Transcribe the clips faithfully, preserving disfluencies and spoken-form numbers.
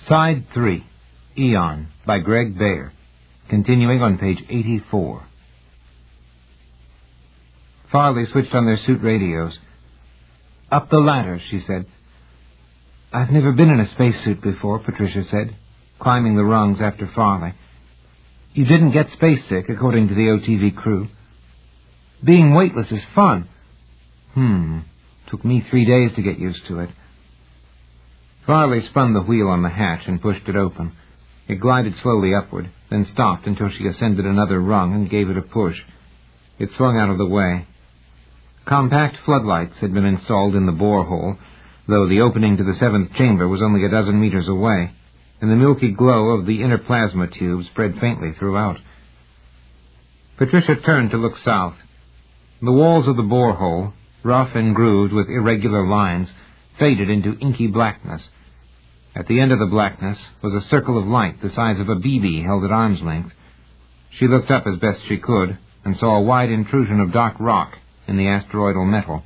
Side three, Eon, by Greg Bayer, continuing on page eighty-four. Farley switched on their suit radios. "Up the ladder," she said. "I've never been in a spacesuit before," Patricia said, climbing the rungs after Farley. "You didn't get space sick, according to the O T V crew." "Being weightless is fun." Hmm. Took me three days to get used to it." Farley spun the wheel on the hatch and pushed it open. It glided slowly upward, then stopped until she ascended another rung and gave it a push. It swung out of the way. Compact floodlights had been installed in the borehole, though the opening to the seventh chamber was only a dozen meters away, and the milky glow of the inner plasma tube spread faintly throughout. Patricia turned to look south. The walls of the borehole, rough and grooved with irregular lines, faded into inky blackness. At the end of the blackness was a circle of light the size of a B B held at arm's length. She looked up as best she could and saw a wide intrusion of dark rock in the asteroidal metal.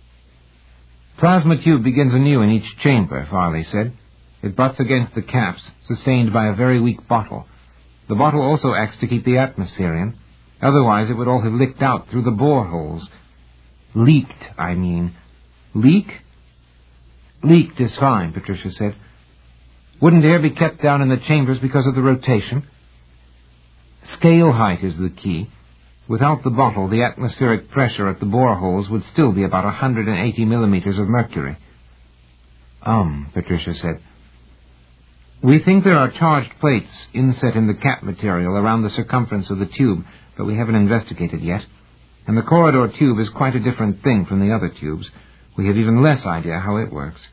"Plasma tube begins anew in each chamber," Farley said. "It butts against the caps, sustained by a very weak bottle. The bottle also acts to keep the atmosphere in. Otherwise it would all have leaked out through the boreholes. Leaked, I mean. Leak?" "Leaked is fine," Patricia said. "Wouldn't air be kept down in the chambers because of the rotation?" "Scale height is the key. Without the bottle, the atmospheric pressure at the boreholes would still be about one hundred eighty millimeters of mercury." Um, Patricia said. "We think there are charged plates inset in the cap material around the circumference of the tube, but we haven't investigated yet. And the corridor tube is quite a different thing from the other tubes. We have even less idea how it works."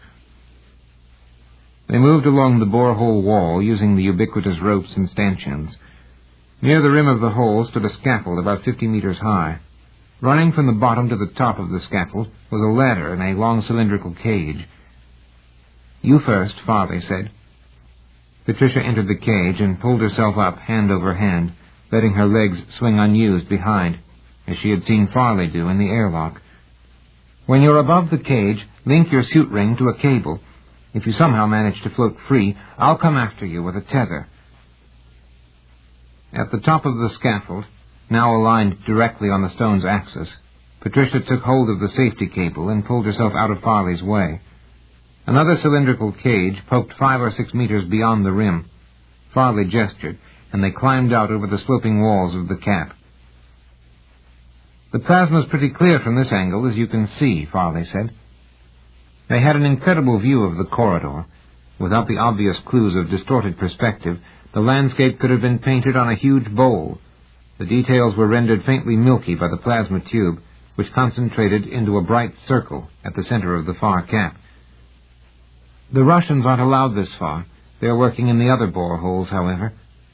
They moved along the borehole wall using the ubiquitous ropes and stanchions. Near the rim of the hole stood a scaffold about fifty meters high. Running from the bottom to the top of the scaffold was a ladder in a long cylindrical cage. "You first," Farley said. Patricia entered the cage and pulled herself up hand over hand, letting her legs swing unused behind, as she had seen Farley do in the airlock. "When you're above the cage, link your suit ring to a cable. If you somehow manage to float free, I'll come after you with a tether." At the top of the scaffold, now aligned directly on the stone's axis, Patricia took hold of the safety cable and pulled herself out of Farley's way. Another cylindrical cage poked five or six meters beyond the rim. Farley gestured, and they climbed out over the sloping walls of the cap. "The plasma's pretty clear from this angle, as you can see," Farley said. They had an incredible view of the corridor. Without the obvious clues of distorted perspective, the landscape could have been painted on a huge bowl. The details were rendered faintly milky by the plasma tube, which concentrated into a bright circle at the center of the far cap. "The Russians aren't allowed this far. They're working in the other boreholes, however."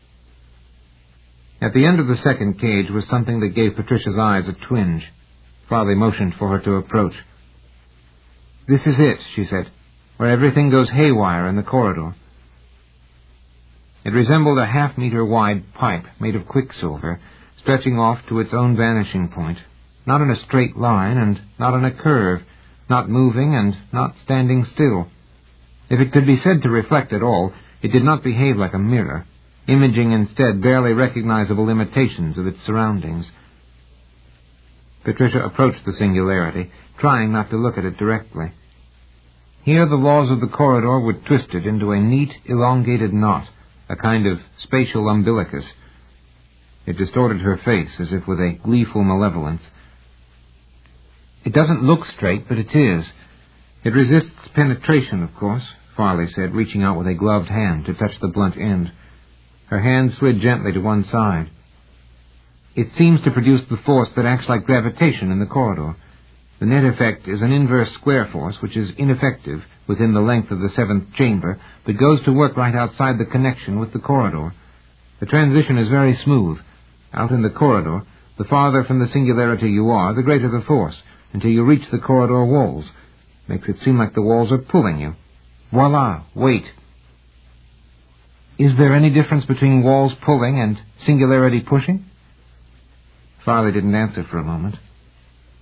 At the end of the second cage was something that gave Patricia's eyes a twinge. Farley motioned for her to approach. "This is it," she said, "where everything goes haywire in the corridor." It resembled a half-meter-wide pipe made of quicksilver, stretching off to its own vanishing point, not in a straight line and not in a curve, not moving and not standing still. If it could be said to reflect at all, it did not behave like a mirror, imaging instead barely recognizable imitations of its surroundings. Patricia approached the singularity, trying not to look at it directly. Here the laws of the corridor were twisted into a neat, elongated knot, a kind of spatial umbilicus. It distorted her face as if with a gleeful malevolence. "It doesn't look straight, but it is. It resists penetration, of course," Farley said, reaching out with a gloved hand to touch the blunt end. Her hand slid gently to one side. "It seems to produce the force that acts like gravitation in the corridor. The net effect is an inverse square force, which is ineffective within the length of the seventh chamber, but goes to work right outside the connection with the corridor. The transition is very smooth. Out in the corridor, the farther from the singularity you are, the greater the force, until you reach the corridor walls. Makes it seem like the walls are pulling you. Voila, wait." "Is there any difference between walls pulling and singularity pushing?" Farley didn't answer for a moment.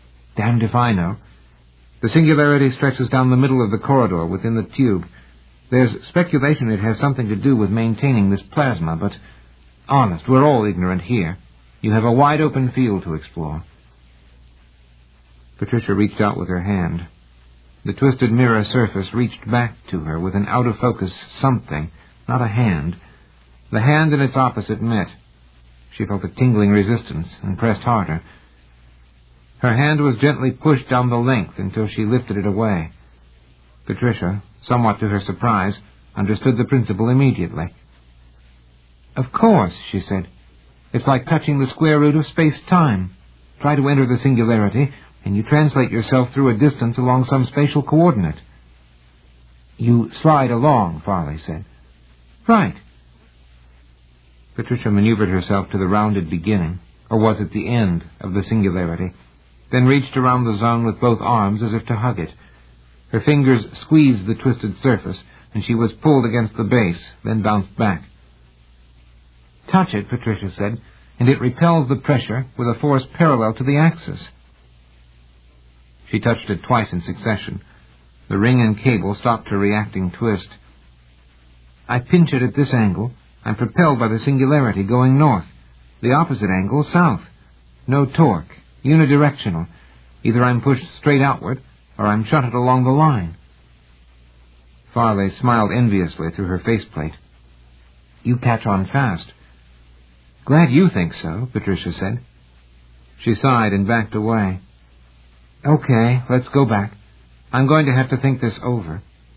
"Damned if I know. The singularity stretches down the middle of the corridor within the tube. There's speculation it has something to do with maintaining this plasma, but honest, we're all ignorant here. You have a wide-open field to explore. Patricia reached out with her hand. The twisted mirror surface reached back to her with an out-of-focus something, not a hand. The hand and its opposite met. She felt a tingling resistance and pressed harder. Her hand was gently pushed down the length until she lifted it away. Patricia, somewhat to her surprise, understood the principle immediately. "Of course," she said. "It's like touching the square root of space-time. Try to enter the singularity, and you translate yourself through a distance along some spatial coordinate." "You slide along," Farley said. "Right." Patricia maneuvered herself to the rounded beginning, or was it the end, of the singularity, then reached around the zone with both arms as if to hug it. Her fingers squeezed the twisted surface, and she was pulled against the base, then bounced back. "Touch it," Patricia said, "and it repels the pressure with a force parallel to the axis." She touched it twice in succession. The ring and cable stopped her reacting twist. "I pinch it at this angle. I'm propelled by the singularity going north. The opposite angle, south. No torque, unidirectional. Either I'm pushed straight outward, or I'm shunted along the line." Farley smiled enviously through her faceplate. "You catch on fast." "Glad you think so," Patricia said. She sighed and backed away. "Okay, let's go back. I'm going to have to think this over."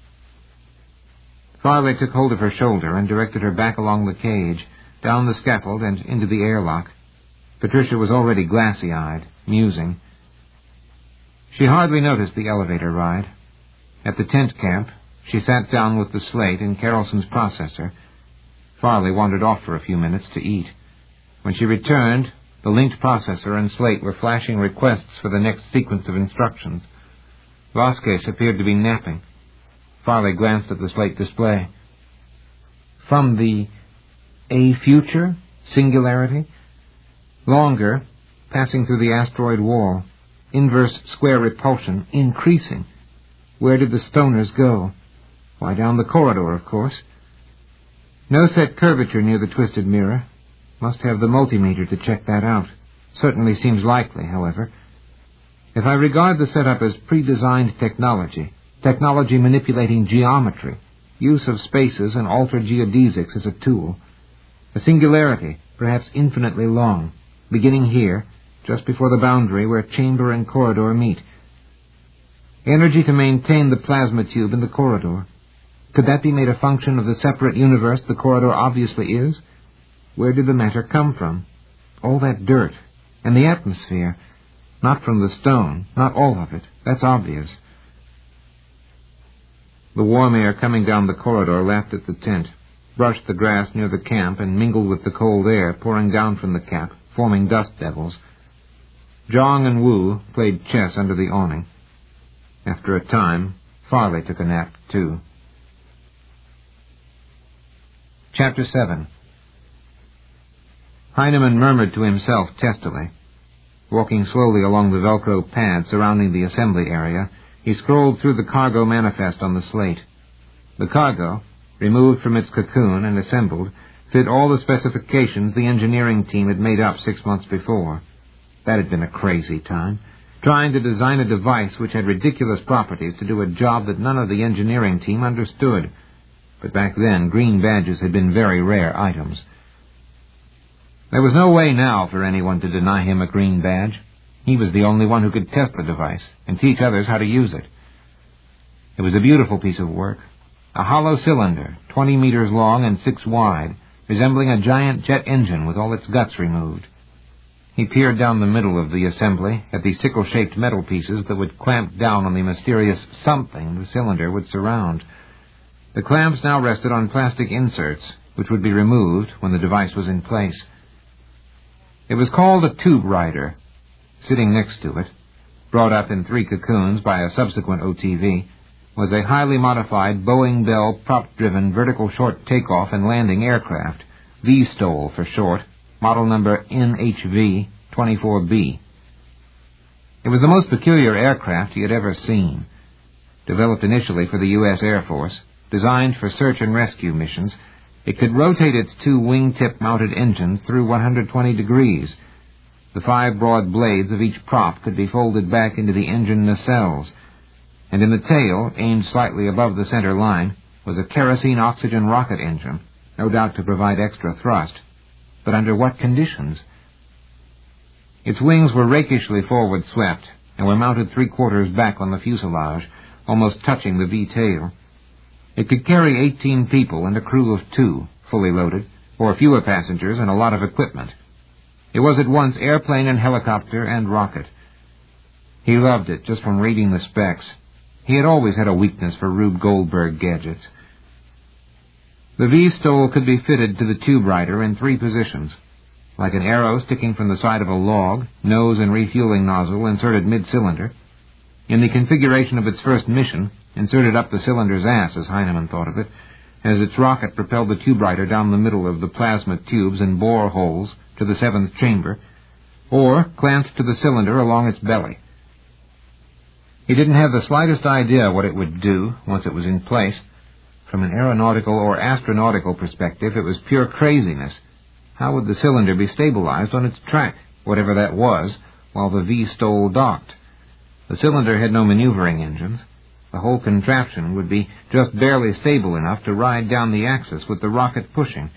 Farley took hold of her shoulder and directed her back along the cage, down the scaffold and into the airlock. Patricia was already glassy-eyed, musing. She hardly noticed the elevator ride. At the tent camp, she sat down with the slate and Carolson's processor. Farley wandered off for a few minutes to eat. When she returned, the linked processor and slate were flashing requests for the next sequence of instructions. Vasquez appeared to be napping. Farley glanced at the slate display. From the A future, singularity, longer, passing through the asteroid wall, inverse square repulsion, increasing. Where did the stoners go? Why, down the corridor, of course. No set curvature near the twisted mirror. Must have the multimeter to check that out. Certainly seems likely, however. If I regard the setup as pre-designed technology, technology manipulating geometry, use of spaces and altered geodesics as a tool, a singularity, perhaps infinitely long, beginning here, just before the boundary where chamber and corridor meet. Energy to maintain the plasma tube in the corridor. Could that be made a function of the separate universe the corridor obviously is? Where did the matter come from? All that dirt. And the atmosphere. Not from the stone. Not all of it. That's obvious. The warm air coming down the corridor lapped at the tent, brushed the grass near the camp, and mingled with the cold air pouring down from the cap, forming dust devils. Zhang and Wu played chess under the awning. After a time, Farley took a nap, too. Chapter seven. Heinemann murmured to himself testily. Walking slowly along the Velcro pad surrounding the assembly area, he scrolled through the cargo manifest on the slate. The cargo, removed from its cocoon and assembled, fit all the specifications the engineering team had made up six months before. That had been a crazy time, trying to design a device which had ridiculous properties to do a job that none of the engineering team understood. But back then, green badges had been very rare items. There was no way now for anyone to deny him a green badge. He was the only one who could test the device and teach others how to use it. It was a beautiful piece of work. A hollow cylinder, twenty meters long and six wide, resembling a giant jet engine with all its guts removed. He peered down the middle of the assembly at the sickle-shaped metal pieces that would clamp down on the mysterious something the cylinder would surround. The clamps now rested on plastic inserts, which would be removed when the device was in place. It was called a tube rider. Sitting next to it, brought up in three cocoons by a subsequent O T V, was a highly modified Boeing Bell prop-driven vertical short takeoff and landing aircraft, V STOL for short, model number N H V twenty-four B. It was the most peculiar aircraft he had ever seen. Developed initially for the U S Air Force, Designed for search and rescue missions, it could rotate its two wingtip-mounted engines through one hundred twenty degrees. The five broad blades of each prop could be folded back into the engine nacelles, and in the tail, aimed slightly above the center line, was a kerosene-oxygen rocket engine, no doubt to provide extra thrust. But under what conditions? Its wings were rakishly forward-swept and were mounted three-quarters back on the fuselage, almost touching the V-tail. It could carry eighteen people and a crew of two, fully loaded, or fewer passengers and a lot of equipment. It was at once airplane and helicopter and rocket. He loved it just from reading the specs. He had always had a weakness for Rube Goldberg gadgets. The V-STOL could be fitted to the tube rider in three positions. Like an arrow sticking from the side of a log, nose and refueling nozzle inserted mid-cylinder. In the configuration of its first mission, inserted up the cylinder's ass, as Heinemann thought of it, as its rocket propelled the tube rider down the middle of the plasma tubes and bore holes to the seventh chamber, or clamped to the cylinder along its belly. He didn't have the slightest idea what it would do once it was in place. From an aeronautical or astronautical perspective, it was pure craziness. How would the cylinder be stabilized on its track, whatever that was, while the V-STOL docked? The cylinder had no maneuvering engines. The whole contraption would be just barely stable enough to ride down the axis with the rocket pushing.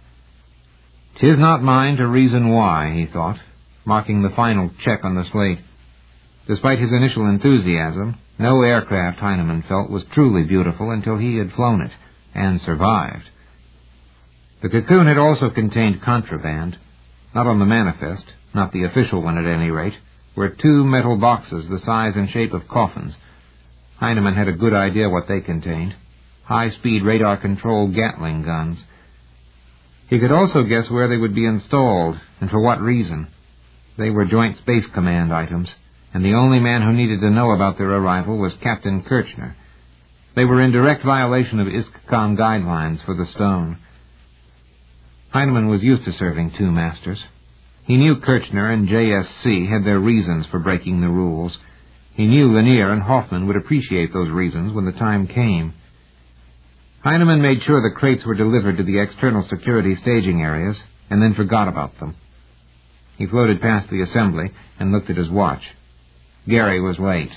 "'Tis not mine to reason why," he thought, marking the final check on the slate. Despite his initial enthusiasm, no aircraft, Heinemann felt, was truly beautiful until he had flown it, and survived. The Cocoon had also contained contraband. Not on the manifest, not the official one at any rate, were two metal boxes the size and shape of coffins. Heinemann had a good idea what they contained. High-speed radar-controlled Gatling guns. He could also guess where they would be installed, and for what reason. They were Joint Space Command items, and the only man who needed to know about their arrival was Captain Kirchner. They were in direct violation of I S C COM guidelines for the stone. Heinemann was used to serving two masters. He knew Kirchner and J S C had their reasons for breaking the rules. He knew Lanier and Hoffman would appreciate those reasons when the time came. Heinemann made sure the crates were delivered to the external security staging areas, and then forgot about them. He floated past the assembly and looked at his watch. Gary was late.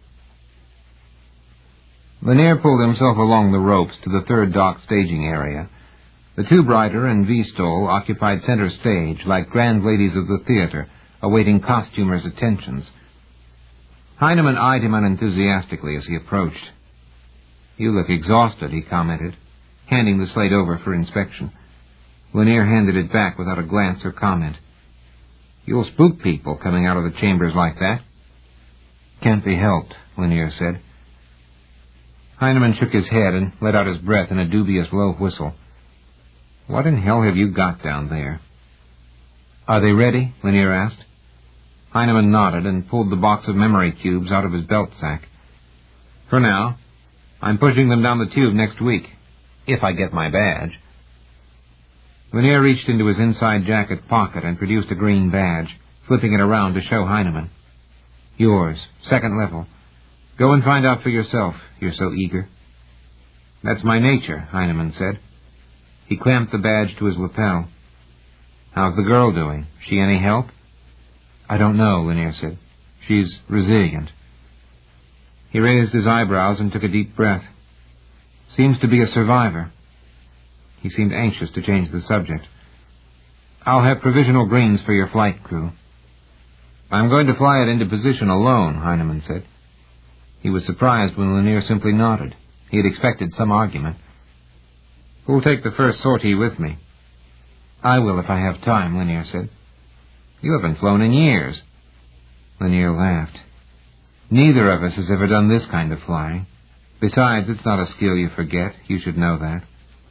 Lanier pulled himself along the ropes to the third dock staging area. The tube rider and V-STOL occupied center stage like grand ladies of the theater, awaiting costumers' attentions. Heinemann eyed him unenthusiastically as he approached. "You look exhausted," he commented, handing the slate over for inspection. Lanier handed it back without a glance or comment. "You'll spook people coming out of the chambers like that." "Can't be helped," Lanier said. Heinemann shook his head and let out his breath in a dubious low whistle. "What in hell have you got down there?" "Are they ready?" Lanier asked. Heinemann nodded and pulled the box of memory cubes out of his belt sack. "For now. I'm pushing them down the tube next week, if I get my badge." Lanier reached into his inside jacket pocket and produced a green badge, flipping it around to show Heinemann. "Yours, second level. Go and find out for yourself. You're so eager." "That's my nature," Heinemann said. He clamped the badge to his lapel. "How's the girl doing? She any help?" "I don't know," Lanier said. "She's resilient." He raised his eyebrows and took a deep breath. "Seems to be a survivor." He seemed anxious to change the subject. "I'll have provisional greens for your flight crew." "I'm going to fly it into position alone," Heinemann said. He was surprised when Lanier simply nodded. He had expected some argument. "Who'll take the first sortie with me?" "I will if I have time," Lanier said. "You haven't flown in years." Lanier laughed. "Neither of us has ever done this kind of flying. Besides, it's not a skill you forget. You should know that."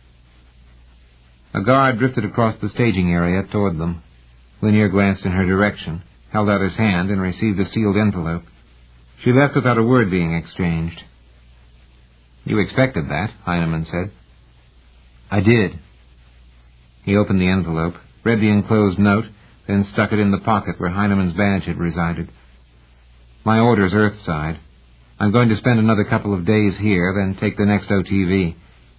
A guard drifted across the staging area toward them. Lanier glanced in her direction, held out his hand, and received a sealed envelope. She left without a word being exchanged. "You expected that," Heinemann said. "I did." He opened the envelope, read the enclosed note, then stuck it in the pocket where Heinemann's badge had resided. "My orders Earthside. I'm going to spend another couple of days here, then take the next O T V.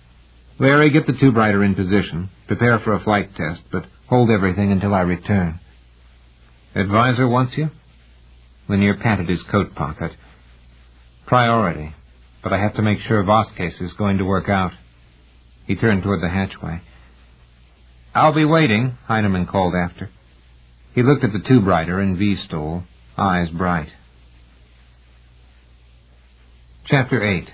Larry, get the tube-rider in position. Prepare for a flight test, but hold everything until I return. Advisor wants you? Lanier patted his coat pocket. Priority, but I have to make sure Vasquez is going to work out. He turned toward the hatchway. I'll be waiting, Heinemann called after. He looked at the tube-rider in V-stole, eyes bright. Chapter eight.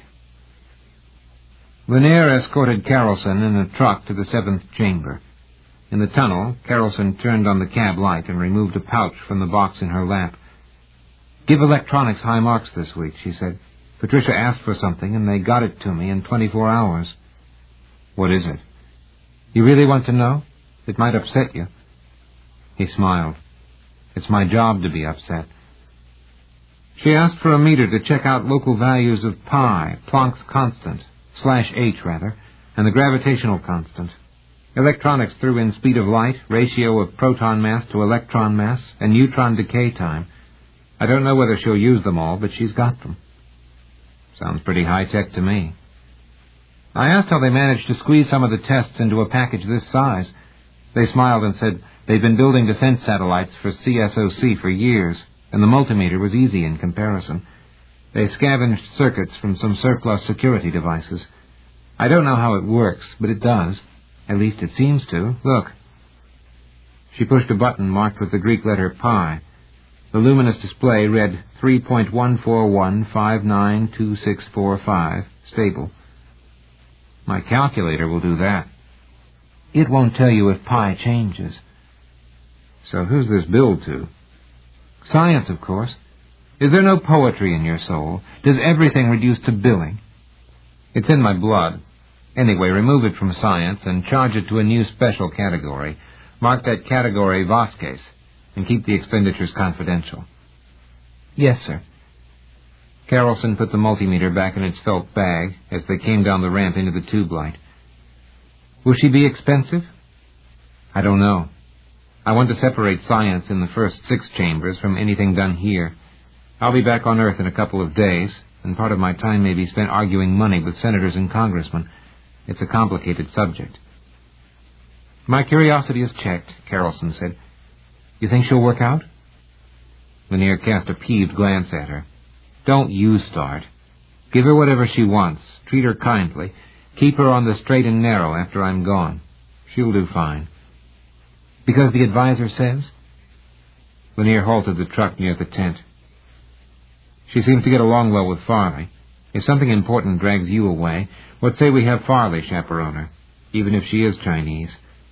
Lanier escorted Carolson in a truck to the seventh chamber. In the tunnel, Carolson turned on the cab light and removed a pouch from the box in her lap. Give electronics high marks this week, she said. Patricia asked for something, and they got it to me in twenty-four hours. What is it? You really want to know? It might upset you. He smiled. It's my job to be upset. She asked for a meter to check out local values of pi, Planck's constant, slash h, rather, and the gravitational constant. Electronics threw in speed of light, ratio of proton mass to electron mass, and neutron decay time. I don't know whether she'll use them all, but she's got them. Sounds pretty high-tech to me. I asked how they managed to squeeze some of the tests into a package this size. They smiled and said they'd been building defense satellites for C S O C for years, and the multimeter was easy in comparison. They scavenged circuits from some surplus security devices. I don't know how it works, but it does. At least it seems to. Look. She pushed a button marked with the Greek letter pi. The luminous display read three point one four one five nine two six four five, stable. My calculator will do that. It won't tell you if pi changes. So who's this billed to? Science, of course. Is there no poetry in your soul? Does everything reduce to billing? It's in my blood. Anyway, remove it from science and charge it to a new special category. Mark that category Vasquez, and keep the expenditures confidential. Yes, sir. Carolson put the multimeter back in its felt bag as they came down the ramp into the tube light. Will she be expensive? I don't know. I want to separate science in the first six chambers from anything done here. I'll be back on Earth in a couple of days, and part of my time may be spent arguing money with senators and congressmen. It's a complicated subject. My curiosity is checked, Carolson said. You think she'll work out? Lanier cast a peeved glance at her. Don't you start. Give her whatever she wants. Treat her kindly. Keep her on the straight and narrow after I'm gone. She'll do fine. Because the advisor says? Lanier halted the truck near the tent. She seems to get along well with Farley. If something important drags you away, let's say we have Farley chaperone her, even if she is Chinese.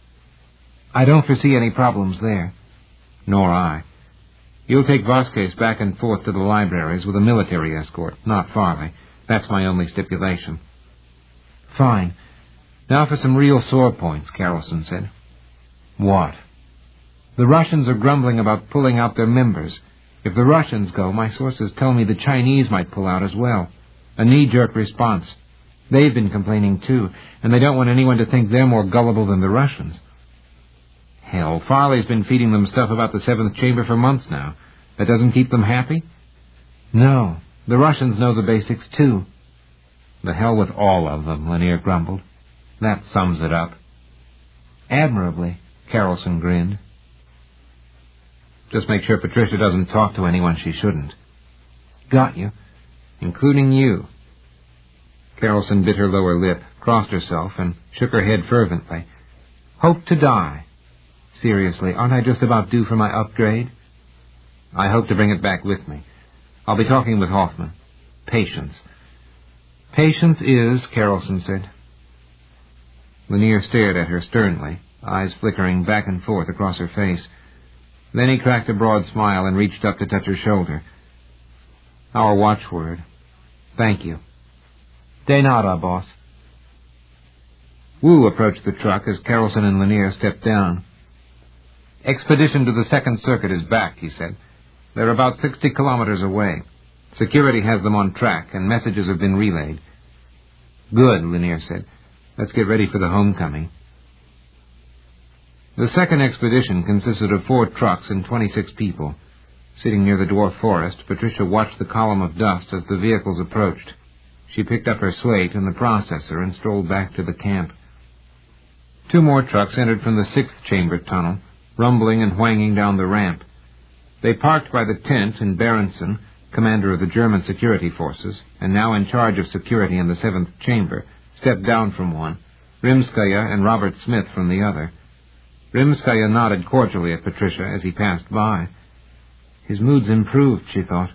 I don't foresee any problems there. Nor I. You'll take Vasquez back and forth to the libraries with a military escort, not Farley. That's my only stipulation. Fine. Now for some real sore points, Carolson said. What? The Russians are grumbling about pulling out their members. If the Russians go, my sources tell me the Chinese might pull out as well. A knee-jerk response. They've been complaining too, and they don't want anyone to think they're more gullible than the Russians. Hell, Farley's been feeding them stuff about the seventh chamber for months now. That doesn't keep them happy? No, the Russians know the basics too. The hell with all of them, Lanier grumbled. That sums it up. Admirably, Carolson grinned. Just make sure Patricia doesn't talk to anyone she shouldn't. Got you. Including you. Carolson bit her lower lip, crossed herself, and shook her head fervently. Hope to die. Seriously, aren't I just about due for my upgrade? I hope to bring it back with me. I'll be talking with Hoffman. Patience. Patience is, Carolson said. Lanier stared at her sternly, eyes flickering back and forth across her face. Then he cracked a broad smile and reached up to touch her shoulder. Our watchword. Thank you. De nada, boss. Wu approached the truck as Carolson and Lanier stepped down. Expedition to the second circuit is back, he said. They're about sixty kilometers away. Security has them on track, and messages have been relayed. Good, Lanier said. Let's get ready for the homecoming. The second expedition consisted of four trucks and twenty-six people. Sitting near the dwarf forest, Patricia watched the column of dust as the vehicles approached. She picked up her slate and the processor and strolled back to the camp. Two more trucks entered from the sixth chamber tunnel, rumbling and whanging down the ramp. They parked by the tent, and Berenson, commander of the German security forces, and now in charge of security in the seventh chamber, stepped down from one, Rimskaya and Robert Smith from the other. Rimskaya nodded cordially at Patricia as he passed by. His mood's improved, she thought.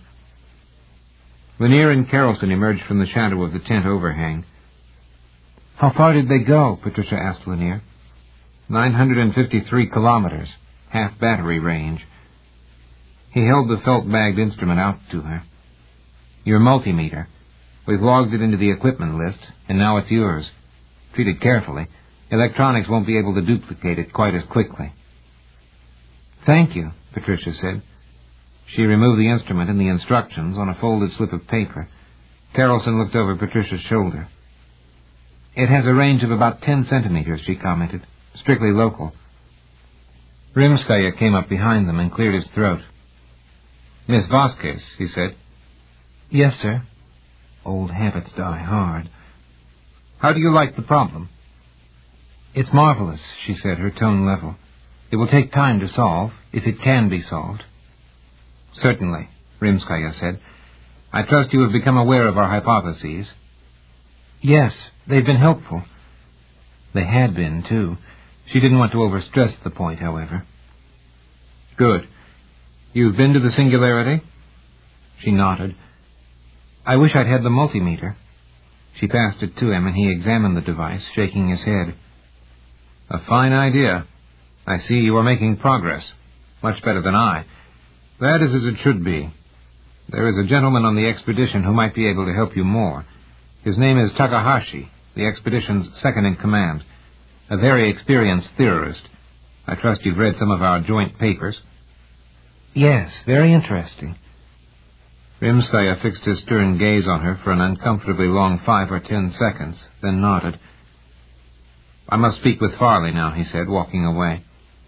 Lanier and Carolson emerged from the shadow of the tent overhang. How far did they go? Patricia asked Lanier. nine hundred fifty-three kilometers, half battery range. He held the felt-bagged instrument out to her. Your multimeter. We've logged it into the equipment list, and now it's yours. Treat it carefully. Electronics won't be able to duplicate it quite as quickly. Thank you, Patricia said. She removed the instrument and the instructions on a folded slip of paper. Carolson looked over Patricia's shoulder. It has a range of about ten centimeters, she commented. Strictly local. Rimskaya came up behind them and cleared his throat. Miss Vasquez, he said. Yes, sir. Old habits die hard. How do you like the problem? It's marvelous, she said, her tone level. It will take time to solve, if it can be solved. Certainly, Rimskaya said. I trust you have become aware of our hypotheses. Yes, they've been helpful. They had been, too. She didn't want to overstress the point, however. Good. You've been to the Singularity? She nodded. I wish I'd had the multimeter. She passed it to him, and he examined the device, shaking his head. A fine idea. I see you are making progress. Much better than I. That is as it should be. There is a gentleman on the expedition who might be able to help you more. His name is Takahashi, the expedition's second-in-command. A very experienced theorist. I trust you've read some of our joint papers. Yes, very interesting. Rimskaya fixed his stern gaze on her for an uncomfortably long five or ten seconds, then nodded. I must speak with Farley now, he said, walking away.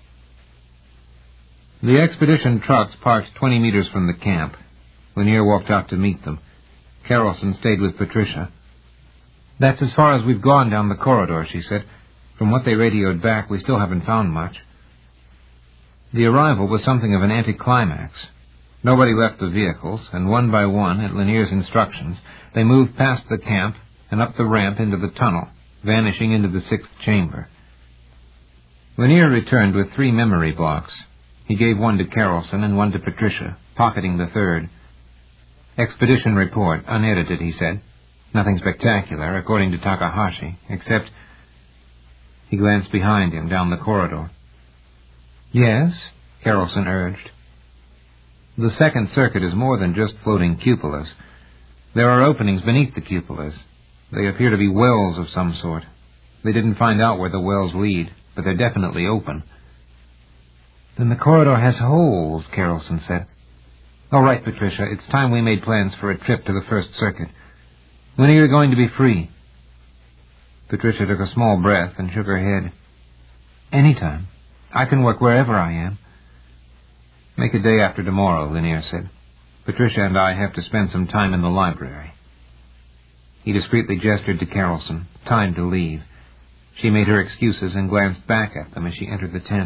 The expedition trucks parked twenty meters from the camp. Lanier walked out to meet them. Carolson stayed with Patricia. That's as far as we've gone down the corridor, she said. From what they radioed back, we still haven't found much. The arrival was something of an anticlimax. Nobody left the vehicles, and one by one, at Lanier's instructions, they moved past the camp and up the ramp into the tunnel, vanishing into the sixth chamber. Lanier returned with three memory blocks. He gave one to Carolson and one to Patricia, pocketing the third. Expedition report, unedited, he said. Nothing spectacular, according to Takahashi, except... He glanced behind him down the corridor. Yes, Carolson urged. The second circuit is more than just floating cupolas. There are openings beneath the cupolas. They appear to be wells of some sort. They didn't find out where the wells lead, but they're definitely open. Then the corridor has holes, Carolson said. All right, Patricia, it's time we made plans for a trip to the first circuit. When are you going to be free? Patricia took a small breath and shook her head. Anytime. I can work wherever I am. Make a day after tomorrow, Lanier said. Patricia and I have to spend some time in the library. He discreetly gestured to Carolson. Time to leave. She made her excuses and glanced back at them as she entered the tent.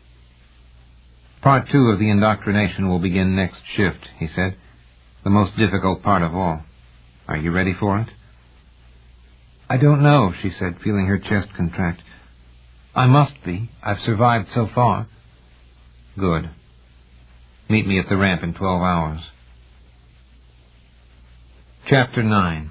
Part two of the indoctrination will begin next shift, he said. The most difficult part of all. Are you ready for it? I don't know, she said, feeling her chest contract. I must be. I've survived so far. Good. Meet me at the ramp in twelve hours. Chapter nine.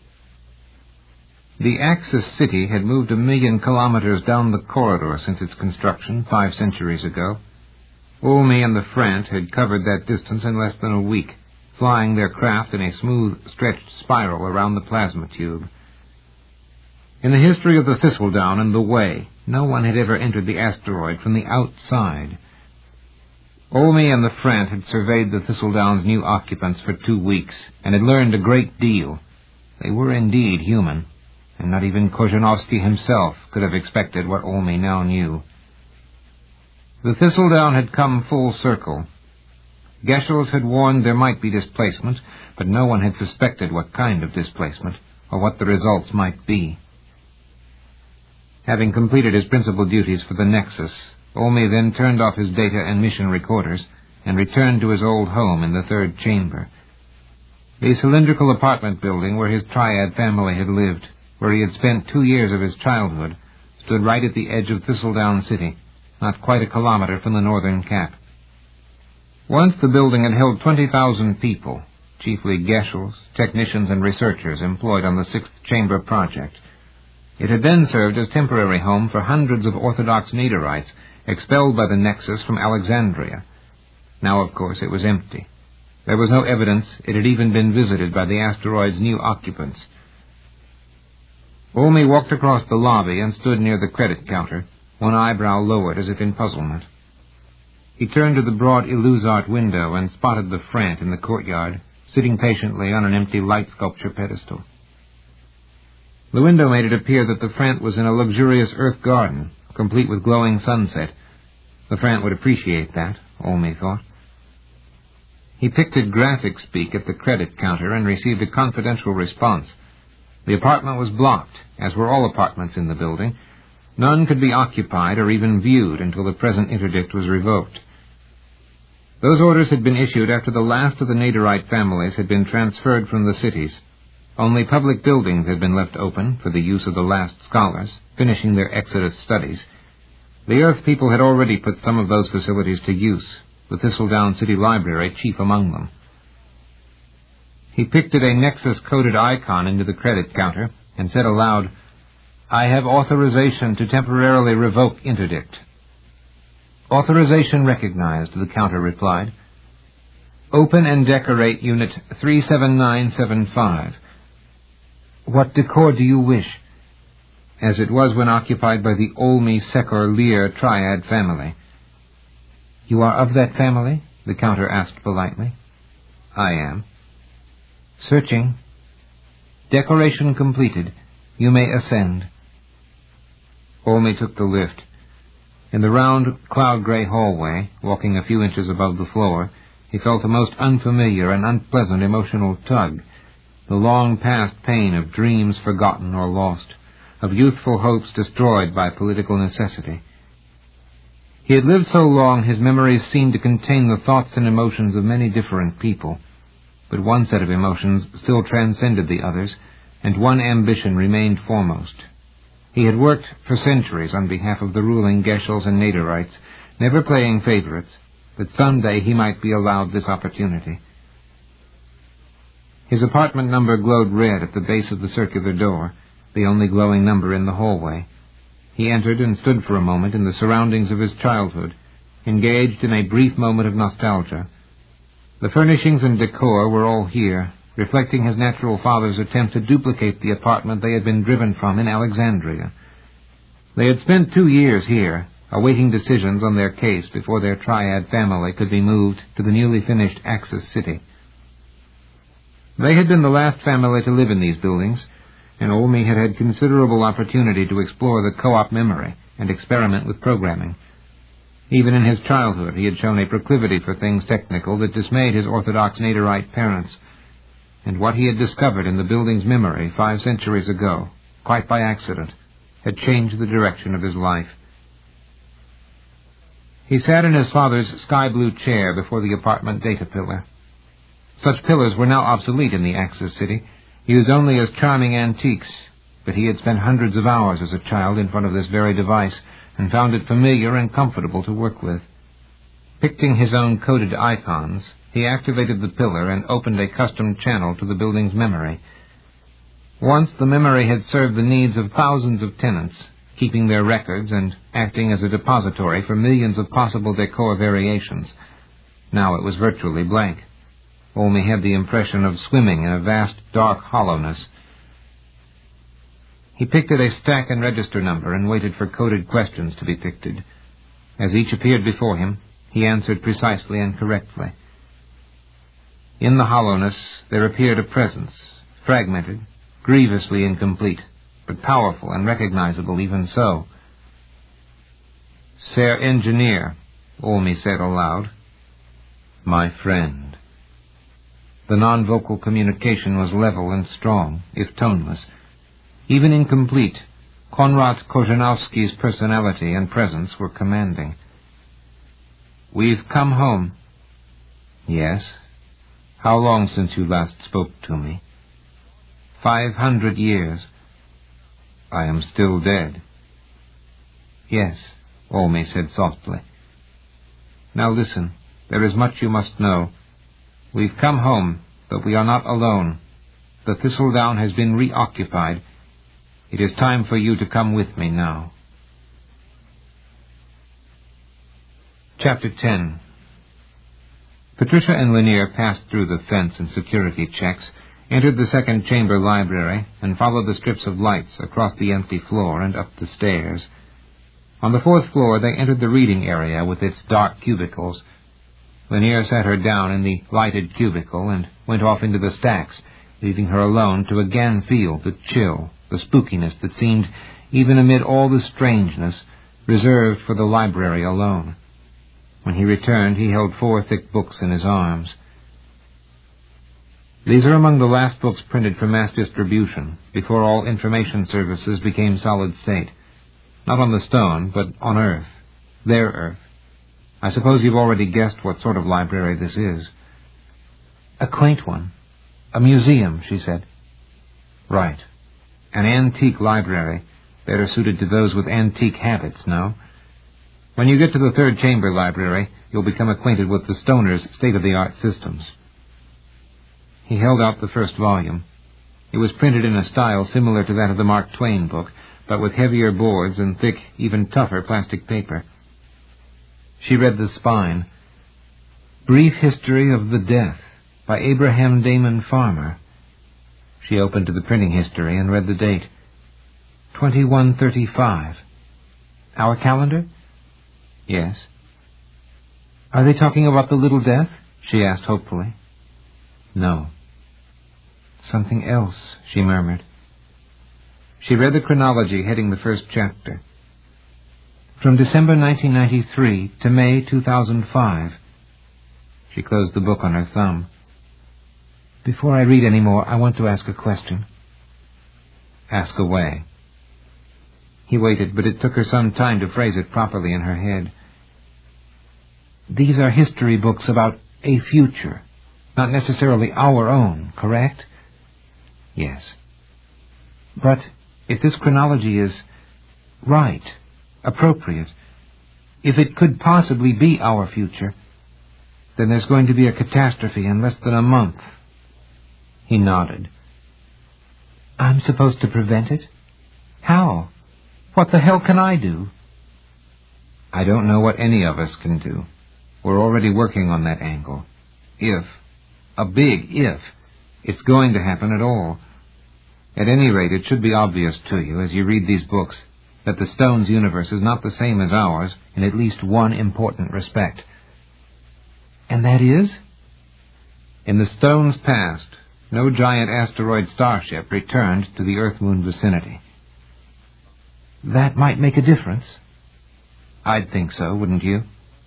The Axis city had moved a million kilometers down the corridor since its construction five centuries ago. Olney and the Frant had covered that distance in less than a week, flying their craft in a smooth, stretched spiral around the plasma tube. In the history of the Thistledown and the Way, no one had ever entered the asteroid from the outside. Olney and the Frant had surveyed the Thistledown's new occupants for two weeks and had learned a great deal. They were indeed human, and not even Korzanovsky himself could have expected what Olney now knew. The Thistledown had come full circle. Goethals had warned there might be displacement, but no one had suspected what kind of displacement, or what the results might be. Having completed his principal duties for the Nexus, Olmi then turned off his data and mission recorders and returned to his old home in the third chamber. The cylindrical apartment building where his triad family had lived, where he had spent two years of his childhood, stood right at the edge of Thistledown City, not quite a kilometer from the northern cap. Once the building had held twenty thousand people, chiefly Geschels, technicians and researchers employed on the Sixth Chamber project. It had then served as temporary home for hundreds of Orthodox Naderites expelled by the Nexus from Alexandria. Now, of course, it was empty. There was no evidence it had even been visited by the asteroid's new occupants. Olmi walked across the lobby and stood near the credit counter, one eyebrow lowered as if in puzzlement. He turned to the broad Illusart window and spotted the Frant in the courtyard, sitting patiently on an empty light sculpture pedestal. The window made it appear that the Frant was in a luxurious earth garden, complete with glowing sunset. The Frant would appreciate that, Olmi thought. He picketed graphic speak at the credit counter and received a confidential response. The apartment was blocked, as were all apartments in the building. None could be occupied or even viewed until the present interdict was revoked. Those orders had been issued after the last of the Naderite families had been transferred from the cities. Only public buildings had been left open for the use of the last scholars, finishing their Exodus studies. The Earth people had already put some of those facilities to use, the Thistledown City Library chief among them. He picketed a Nexus-coded icon into the credit counter and said aloud, "I have authorization to temporarily revoke interdict." "Authorization recognized," the counter replied. "Open and decorate Unit three seven nine seven five. "What decor do you wish?" "As it was when occupied by the Olmi Sekor Lear Triad family." "You are of that family?" the counter asked politely. "I am." "Searching." "Decoration completed. You may ascend." Olmi took the lift. In the round, cloud-gray hallway, walking a few inches above the floor, he felt a most unfamiliar and unpleasant emotional tug, the long-past pain of dreams forgotten or lost, of youthful hopes destroyed by political necessity. He had lived so long his memories seemed to contain the thoughts and emotions of many different people, but one set of emotions still transcended the others, and one ambition remained foremost. He had worked for centuries on behalf of the ruling Geschels and Naderites, never playing favorites, that someday he might be allowed this opportunity. His apartment number glowed red at the base of the circular door, the only glowing number in the hallway. He entered and stood for a moment in the surroundings of his childhood, engaged in a brief moment of nostalgia. The furnishings and decor were all here, reflecting his natural father's attempt to duplicate the apartment they had been driven from in Alexandria. They had spent two years here, awaiting decisions on their case before their triad family could be moved to the newly finished Axis City. They had been the last family to live in these buildings, and Olmi had had considerable opportunity to explore the co-op memory and experiment with programming. Even in his childhood, he had shown a proclivity for things technical that dismayed his Orthodox Naderite parents, and what he had discovered in the building's memory five centuries ago, quite by accident, had changed the direction of his life. He sat in his father's sky-blue chair before the apartment data pillar. Such pillars were now obsolete in the Axis City, used only as charming antiques, but he had spent hundreds of hours as a child in front of this very device and found it familiar and comfortable to work with. Picking his own coded icons, he activated the pillar and opened a custom channel to the building's memory. Once the memory had served the needs of thousands of tenants, keeping their records and acting as a depository for millions of possible decor variations. Now it was virtually blank. Olmi had the impression of swimming in a vast, dark hollowness. He picketed a stack and register number and waited for coded questions to be picketed. As each appeared before him, he answered precisely and correctly. In the hollowness there appeared a presence, fragmented, grievously incomplete, but powerful and recognizable even so. "Ser Engineer," Olmi said aloud. "My friend." The non-vocal communication was level and strong, if toneless. Even incomplete, Konrad Korzenowski's personality and presence were commanding. "We've come home." "Yes. How long since you last spoke to me?" Five hundred years." "I am still dead." "Yes," Olme said softly. "Now listen, there is much you must know. We've come home, but we are not alone. The Thistledown has been reoccupied. It is time for you to come with me now." Chapter ten. Patricia and Lanier passed through the fence and security checks, entered the second chamber library, and followed the strips of lights across the empty floor and up the stairs. On the fourth floor, they entered the reading area with its dark cubicles. Lanier sat her down in the lighted cubicle and went off into the stacks, leaving her alone to again feel the chill, the spookiness that seemed, even amid all the strangeness, reserved for the library alone. When he returned, he held four thick books in his arms. "These are among the last books printed for mass distribution, before all information services became solid state. Not on the stone, but on Earth. Their Earth. I suppose you've already guessed what sort of library this is." "A quaint one. A museum," she said. "Right. An antique library, better suited to those with antique habits, no? When you get to the third chamber library, you'll become acquainted with the Stoners' state-of-the-art systems." He held out the first volume. It was printed in a style similar to that of the Mark Twain book, but with heavier boards and thick, even tougher plastic paper. She read the spine. "Brief History of the Death, by Abraham Damon Farmer." She opened to the printing history and read the date. twenty-one thirty-five. "Our calendar?" "Yes." "Are they talking about the Little Death?" she asked hopefully. "No." "Something else," she murmured. She read the chronology heading the first chapter. "From December nineteen ninety-three to May two thousand five. She closed the book on her thumb. "Before I read any more, I want to ask a question." "Ask away." He waited, but it took her some time to phrase it properly in her head. "These are history books about a future, not necessarily our own, correct?" "Yes." "But if this chronology is right, appropriate, if it could possibly be our future, then there's going to be a catastrophe in less than a month." He nodded. "I'm supposed to prevent it? How? What the hell can I do?" "I don't know what any of us can do. We're already working on that angle. If, a big if, it's going to happen at all. At any rate, it should be obvious to you, as you read these books, that the Stones universe is not the same as ours in at least one important respect." "And that is?" "In the Stones' past, no giant asteroid starship returned to the Earth-Moon vicinity." "That might make a difference." "I'd think so, wouldn't you?"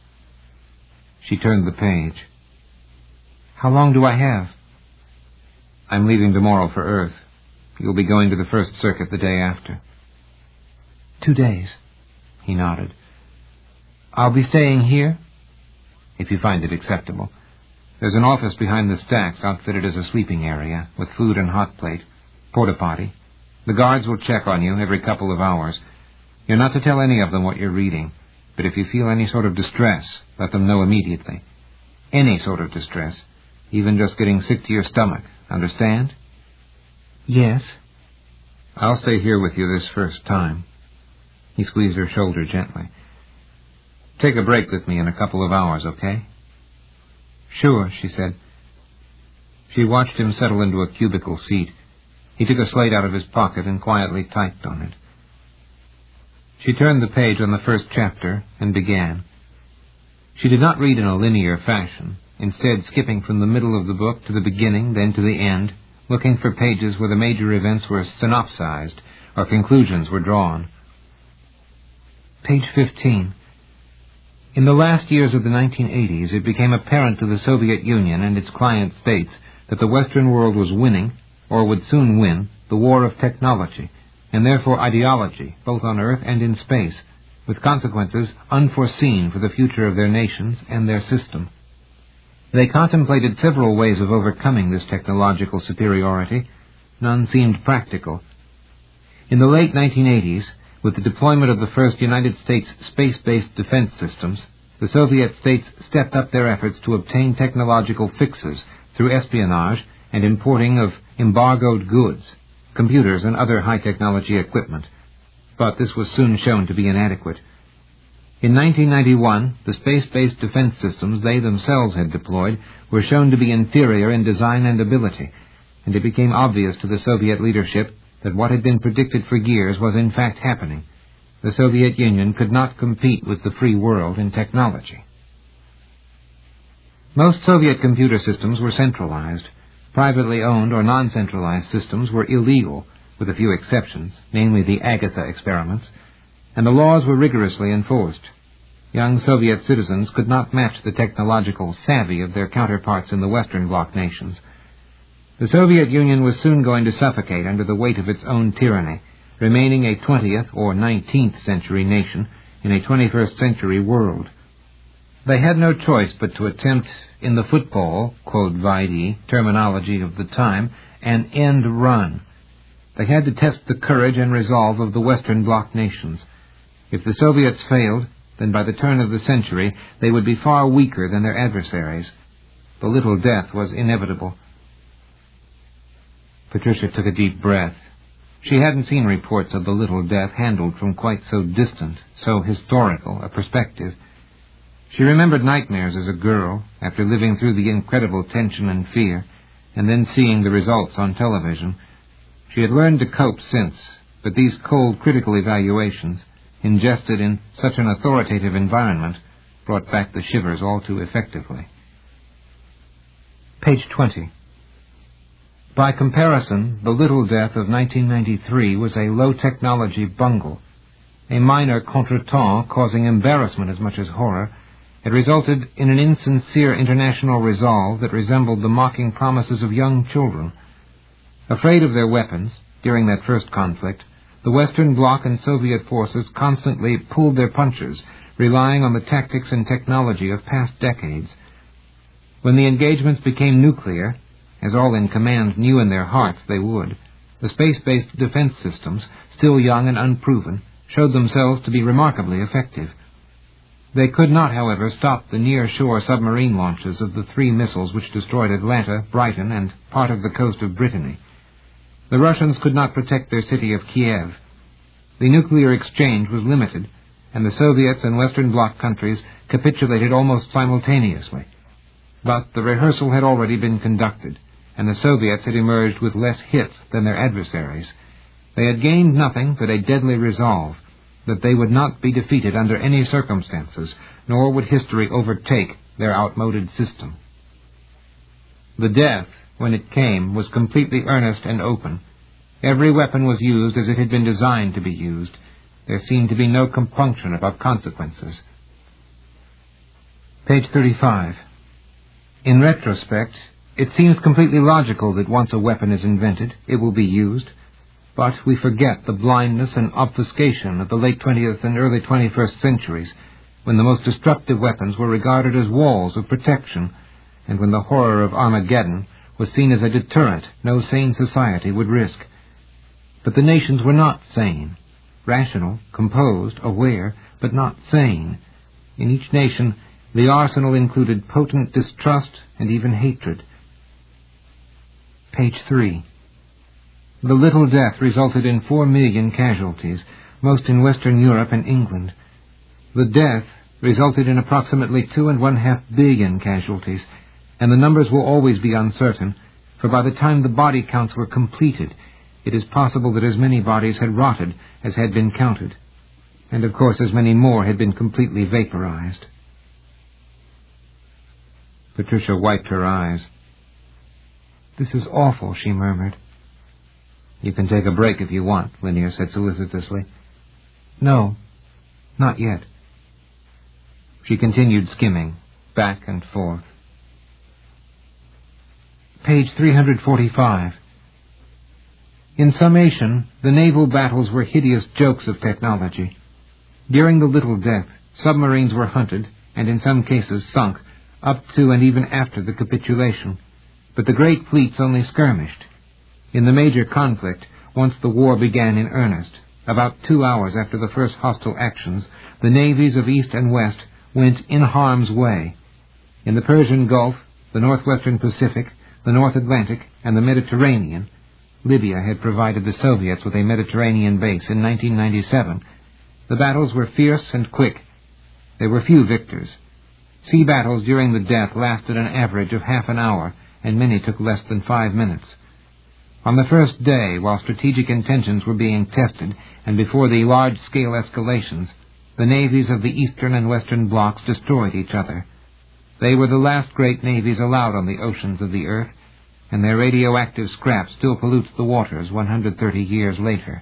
She turned the page. "How long do I have?" "I'm leaving tomorrow for Earth. You'll be going to the First Circuit the day after." Two days." He nodded. "I'll be staying here?" "If you find it acceptable. There's an office behind the stacks outfitted as a sleeping area, with food and hot plate, porta-potty. The guards will check on you every couple of hours. You're not to tell any of them what you're reading, but if you feel any sort of distress, let them know immediately. Any sort of distress, even just getting sick to your stomach, understand?" "Yes." "I'll stay here with you this first time." He squeezed her shoulder gently. "Take a break with me in a couple of hours, okay?" "Sure," she said. She watched him settle into a cubicle seat. He took a slate out of his pocket and quietly typed on it. She turned the page on the first chapter and began. She did not read in a linear fashion, instead skipping from the middle of the book to the beginning, then to the end, looking for pages where the major events were synopsized or conclusions were drawn. Page fifteen. In the last years of the nineteen eighties, it became apparent to the Soviet Union and its client states that the Western world was winning, or would soon win, the war of technology. and therefore ideology, both on Earth and in space, with consequences unforeseen for the future of their nations and their system. They contemplated several ways of overcoming this technological superiority. None seemed practical. In the late nineteen eighties, with the deployment of the first United States space-based defense systems, the Soviet states stepped up their efforts to obtain technological fixes through espionage and importing of embargoed goods, computers and other high-technology equipment. But this was soon shown to be inadequate. In nineteen ninety-one, the space-based defense systems they themselves had deployed were shown to be inferior in design and ability, and it became obvious to the Soviet leadership that what had been predicted for years was in fact happening. The Soviet Union could not compete with the free world in technology. Most Soviet computer systems were centralized. Privately owned or non-centralized systems were illegal, with a few exceptions, namely the Agatha experiments, and the laws were rigorously enforced. Young Soviet citizens could not match the technological savvy of their counterparts in the Western Bloc nations. The Soviet Union was soon going to suffocate under the weight of its own tyranny, remaining a twentieth or nineteenth century nation in a twenty-first century world. They had no choice but to attempt, in the football, quod vitae, terminology of the time, an end run. They had to test the courage and resolve of the Western Bloc nations. If the Soviets failed, then by the turn of the century they would be far weaker than their adversaries. The little death was inevitable. Patricia took a deep breath. She hadn't seen reports of the little death handled from quite so distant, so historical a perspective. She remembered nightmares as a girl, after living through the incredible tension and fear, and then seeing the results on television. She had learned to cope since, but these cold, critical evaluations, ingested in such an authoritative environment, brought back the shivers all too effectively. Page twenty. By comparison, the little death of nineteen ninety-three was a low-technology bungle. A minor contretemps causing embarrassment as much as horror had resulted in an insincere international resolve that resembled the mocking promises of young children. Afraid of their weapons, during that first conflict, the Western Bloc and Soviet forces constantly pulled their punches, relying on the tactics and technology of past decades. When the engagements became nuclear, as all in command knew in their hearts they would, the space-based defense systems, still young and unproven, showed themselves to be remarkably effective. They could not, however, stop the near-shore submarine launches of the three missiles which destroyed Atlanta, Brighton, and part of the coast of Brittany. The Russians could not protect their city of Kiev. The nuclear exchange was limited, and the Soviets and Western Bloc countries capitulated almost simultaneously. But the rehearsal had already been conducted, and the Soviets had emerged with less hits than their adversaries. They had gained nothing but a deadly resolve that they would not be defeated under any circumstances, nor would history overtake their outmoded system. The death, when it came, was completely earnest and open. Every weapon was used as it had been designed to be used. There seemed to be no compunction about consequences. Page thirty-five. In retrospect, it seems completely logical that once a weapon is invented, it will be used. But we forget the blindness and obfuscation of the late twentieth and early twenty-first centuries, when the most destructive weapons were regarded as walls of protection, and when the horror of Armageddon was seen as a deterrent no sane society would risk. But the nations were not sane. Rational, composed, aware, but not sane. In each nation, the arsenal included potent distrust and even hatred. Page three. The little death resulted in four million casualties, most in Western Europe and England. The death resulted in approximately two and one-half billion casualties, and the numbers will always be uncertain, for by the time the body counts were completed, it is possible that as many bodies had rotted as had been counted, and of course as many more had been completely vaporized. Patricia wiped her eyes. "This is awful," she murmured. "You can take a break if you want," Lanier said solicitously. "No, not yet." She continued skimming, back and forth. Page three hundred forty-five. In summation, the naval battles were hideous jokes of technology. During the Little Death, submarines were hunted, and in some cases sunk, up to and even after the capitulation. But the great fleets only skirmished. In the major conflict, once the war began in earnest, about two hours after the first hostile actions, the navies of East and West went in harm's way. In the Persian Gulf, the northwestern Pacific, the North Atlantic, and the Mediterranean, Libya had provided the Soviets with a Mediterranean base in nineteen ninety-seven. The battles were fierce and quick. There were few victors. Sea battles during the death lasted an average of half an hour, and many took less than five minutes. On the first day, while strategic intentions were being tested, and before the large-scale escalations, the navies of the Eastern and Western blocks destroyed each other. They were the last great navies allowed on the oceans of the earth, and their radioactive scrap still pollutes the waters one hundred thirty years later.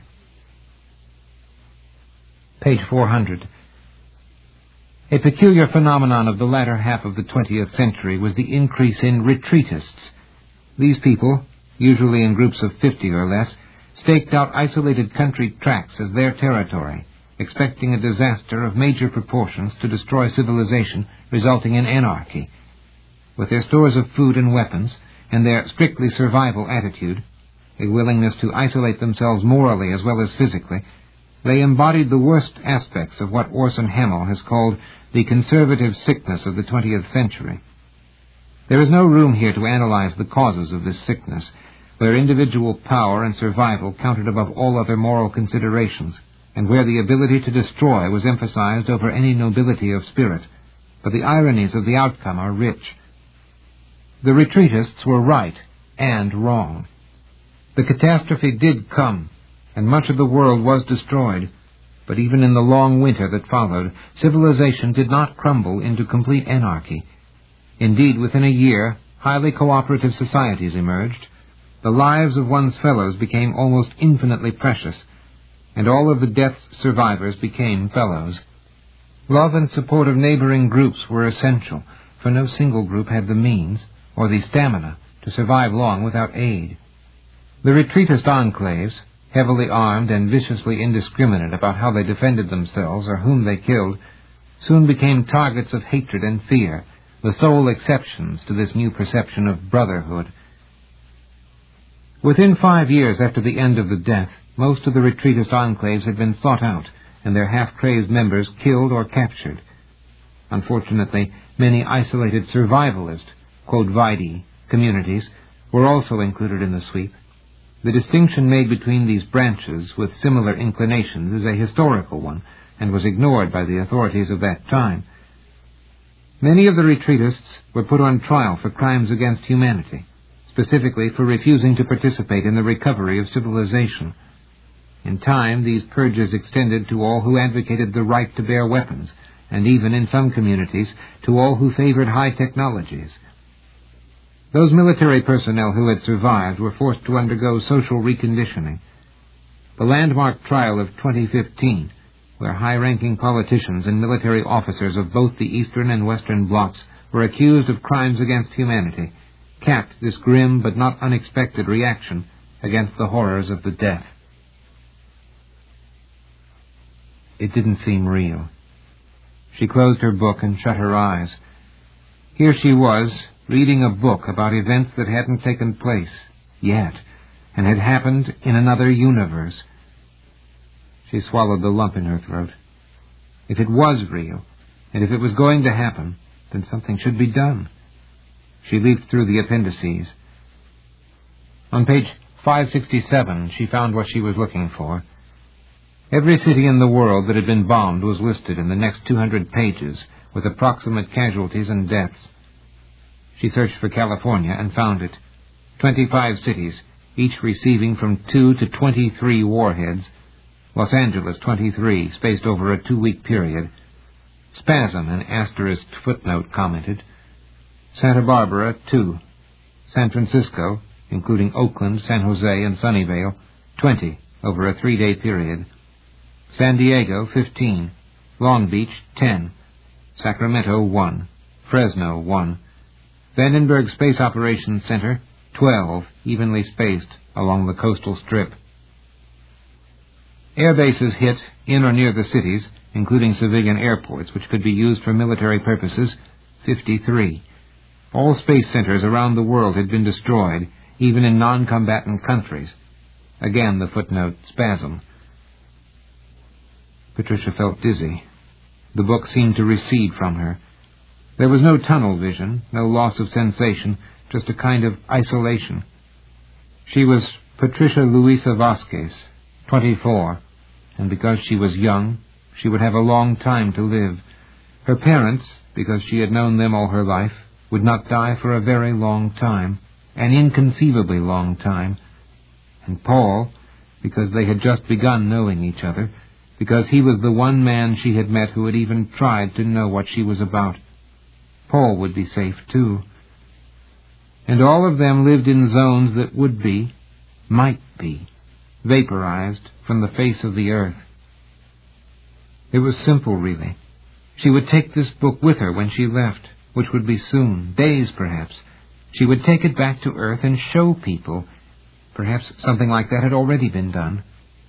Page four hundred. A peculiar phenomenon of the latter half of the twentieth century was the increase in retreatists. These people, usually in groups of fifty or less, staked out isolated country tracts as their territory, expecting a disaster of major proportions to destroy civilization, resulting in anarchy. With their stores of food and weapons, and their strictly survival attitude, a willingness to isolate themselves morally as well as physically, they embodied the worst aspects of what Orson Hemmel has called the conservative sickness of the twentieth century. There is no room here to analyze the causes of this sickness, where individual power and survival counted above all other moral considerations, and where the ability to destroy was emphasized over any nobility of spirit. But the ironies of the outcome are rich. The retreatists were right and wrong. The catastrophe did come, and much of the world was destroyed. But even in the long winter that followed, civilization did not crumble into complete anarchy. Indeed, within a year, highly cooperative societies emerged. The lives of one's fellows became almost infinitely precious, and all of the death's survivors became fellows. Love and support of neighboring groups were essential, for no single group had the means or the stamina to survive long without aid. The retreatist enclaves, heavily armed and viciously indiscriminate about how they defended themselves or whom they killed, soon became targets of hatred and fear, the sole exceptions to this new perception of brotherhood. Within five years after the end of the death, most of the retreatist enclaves had been sought out, and their half-crazed members killed or captured. Unfortunately, many isolated survivalist, quod vitae, communities were also included in the sweep. The distinction made between these branches with similar inclinations is a historical one, and was ignored by the authorities of that time. Many of the retreatists were put on trial for crimes against humanity, specifically for refusing to participate in the recovery of civilization. In time, these purges extended to all who advocated the right to bear weapons, and even, in some communities, to all who favored high technologies. Those military personnel who had survived were forced to undergo social reconditioning. The landmark trial of twenty fifteen, where high-ranking politicians and military officers of both the Eastern and Western blocs were accused of crimes against humanity, capped this grim but not unexpected reaction against the horrors of the death. It didn't seem real. She closed her book and shut her eyes. Here she was, reading a book about events that hadn't taken place yet, and had happened in another universe. She swallowed the lump in her throat. If it was real, and if it was going to happen, then something should be done. She leafed through the appendices. On page five sixty-seven, she found what she was looking for. Every city in the world that had been bombed was listed in the next two hundred pages, with approximate casualties and deaths. She searched for California and found it. Twenty-five cities, each receiving from two to twenty-three warheads. Los Angeles, twenty-three, spaced over a two-week period. Spasm, an asterisked footnote commented. Santa Barbara, two. San Francisco, including Oakland, San Jose, and Sunnyvale, twenty, over a three-day period. San Diego, fifteen. Long Beach, ten. Sacramento, one. Fresno, one. Vandenberg Space Operations Center, twelve, evenly spaced along the coastal strip. Air bases hit in or near the cities, including civilian airports, which could be used for military purposes, fifty-three. All space centers around the world had been destroyed, even in non-combatant countries. Again the footnote, spasm. Patricia felt dizzy. The book seemed to recede from her. There was no tunnel vision, no loss of sensation, just a kind of isolation. She was Patricia Luisa Vasquez, twenty-four, and because she was young, she would have a long time to live. Her parents, because she had known them all her life, would not die for a very long time, an inconceivably long time. And Paul, because they had just begun knowing each other, because he was the one man she had met who had even tried to know what she was about. Paul would be safe, too. And all of them lived in zones that would be, might be, vaporized from the face of the earth. It was simple, really. She would take this book with her when she left, which would be soon, days perhaps. She would take it back to Earth and show people. Perhaps something like that had already been done.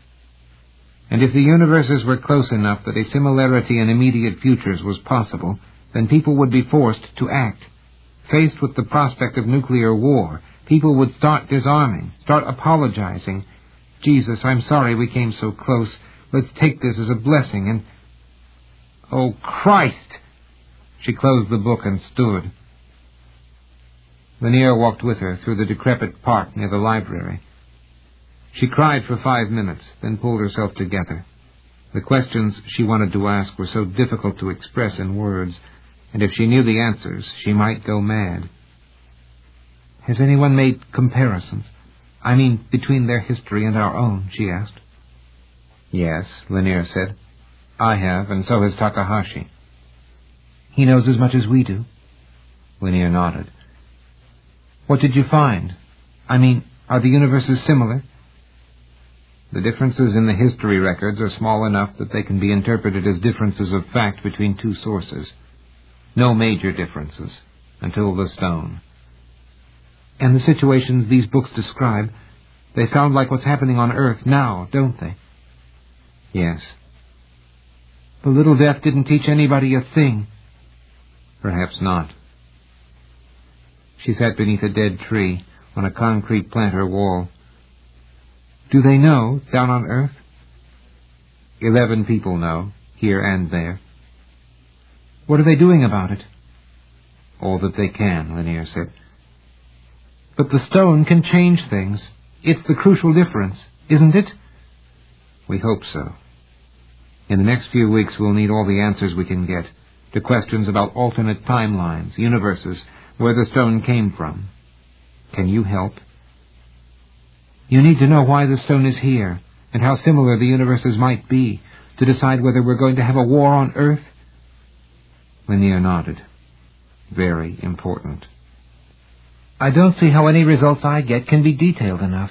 And if the universes were close enough that a similarity in immediate futures was possible, then people would be forced to act. Faced with the prospect of nuclear war, people would start disarming, start apologizing. Jesus, I'm sorry we came so close. Let's take this as a blessing and... Oh, Christ! She closed the book and stood. Lanier walked with her through the decrepit park near the library. She cried for five minutes, then pulled herself together. The questions she wanted to ask were so difficult to express in words, and if she knew the answers, she might go mad. Has anyone made comparisons? I mean, between their history and our own, she asked. Yes, Lanier said. I have, and so has Takahashi. He knows as much as we do. Lanier nodded. What did you find? I mean, are the universes similar? The differences in the history records are small enough that they can be interpreted as differences of fact between two sources. No major differences, until the stone. And the situations these books describe, they sound like what's happening on Earth now, don't they? Yes. The little death didn't teach anybody a thing. Perhaps not. She sat beneath a dead tree on a concrete planter wall. Do they know, down on Earth? Eleven people know, here and there. What are they doing about it? All that they can, Lanier said. But the stone can change things. It's the crucial difference, isn't it? We hope so. In the next few weeks we'll need all the answers we can get to questions about alternate timelines, universes, where the stone came from. Can you help? You need to know why the stone is here, and how similar the universes might be, to decide whether we're going to have a war on Earth. Lanier nodded. Very important. I don't see how any results I get can be detailed enough.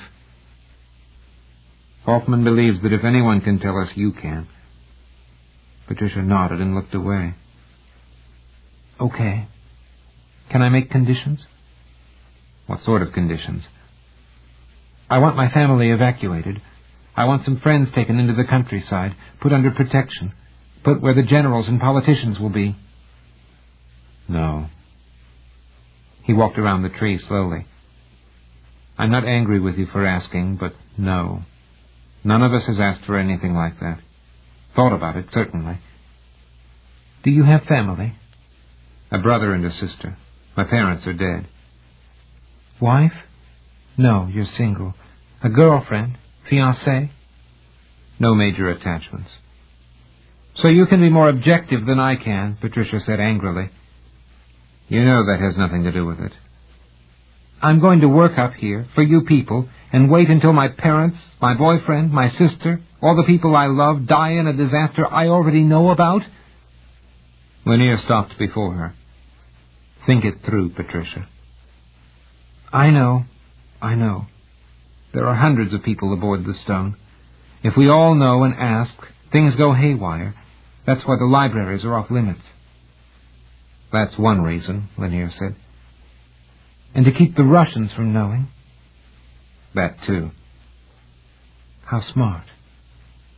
Hoffman believes that if anyone can tell us, you can. Patricia nodded and looked away. Okay. Can I make conditions? What sort of conditions? I want my family evacuated. I want some friends taken into the countryside, put under protection, put where the generals and politicians will be. No. He walked around the tree slowly. I'm not angry with you for asking, but no. None of us has asked for anything like that. Thought about it, certainly. Do you have family? A brother and a sister. My parents are dead. Wife? No, you're single. A girlfriend? Fiancé? No major attachments. So you can be more objective than I can, Patricia said angrily. You know that has nothing to do with it. I'm going to work up here, for you people, and wait until my parents, my boyfriend, my sister, all the people I love die in a disaster I already know about? Lanier stopped before her. Think it through, Patricia. I know, I know. There are hundreds of people aboard the stone. If we all know and ask, things go haywire. That's why the libraries are off limits. That's one reason, Lanier said. And to keep the Russians from knowing? That too. How smart.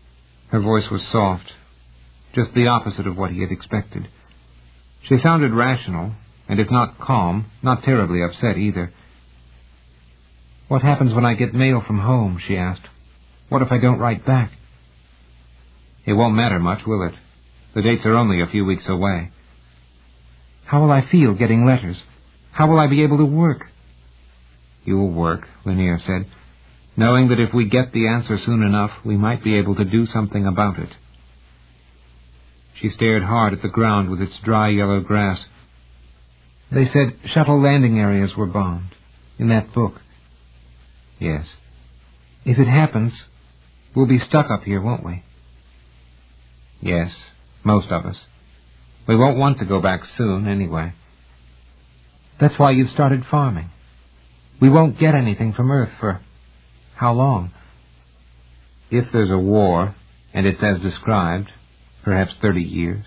Her voice was soft, just the opposite of what he had expected. She sounded rational, and if not calm, not terribly upset either. "What happens when I get mail from home?" she asked. "What if I don't write back?" "It won't matter much, will it? The dates are only a few weeks away." "How will I feel getting letters? How will I be able to work?" "You'll work," Lanier said, "knowing that if we get the answer soon enough, we might be able to do something about it." She stared hard at the ground with its dry yellow grass. "They said shuttle landing areas were bombed, in that book." "Yes." "If it happens, we'll be stuck up here, won't we?" "Yes, most of us. We won't want to go back soon, anyway." "That's why you've started farming. We won't get anything from Earth for how long?" "If there's a war, and it's as described, perhaps thirty years."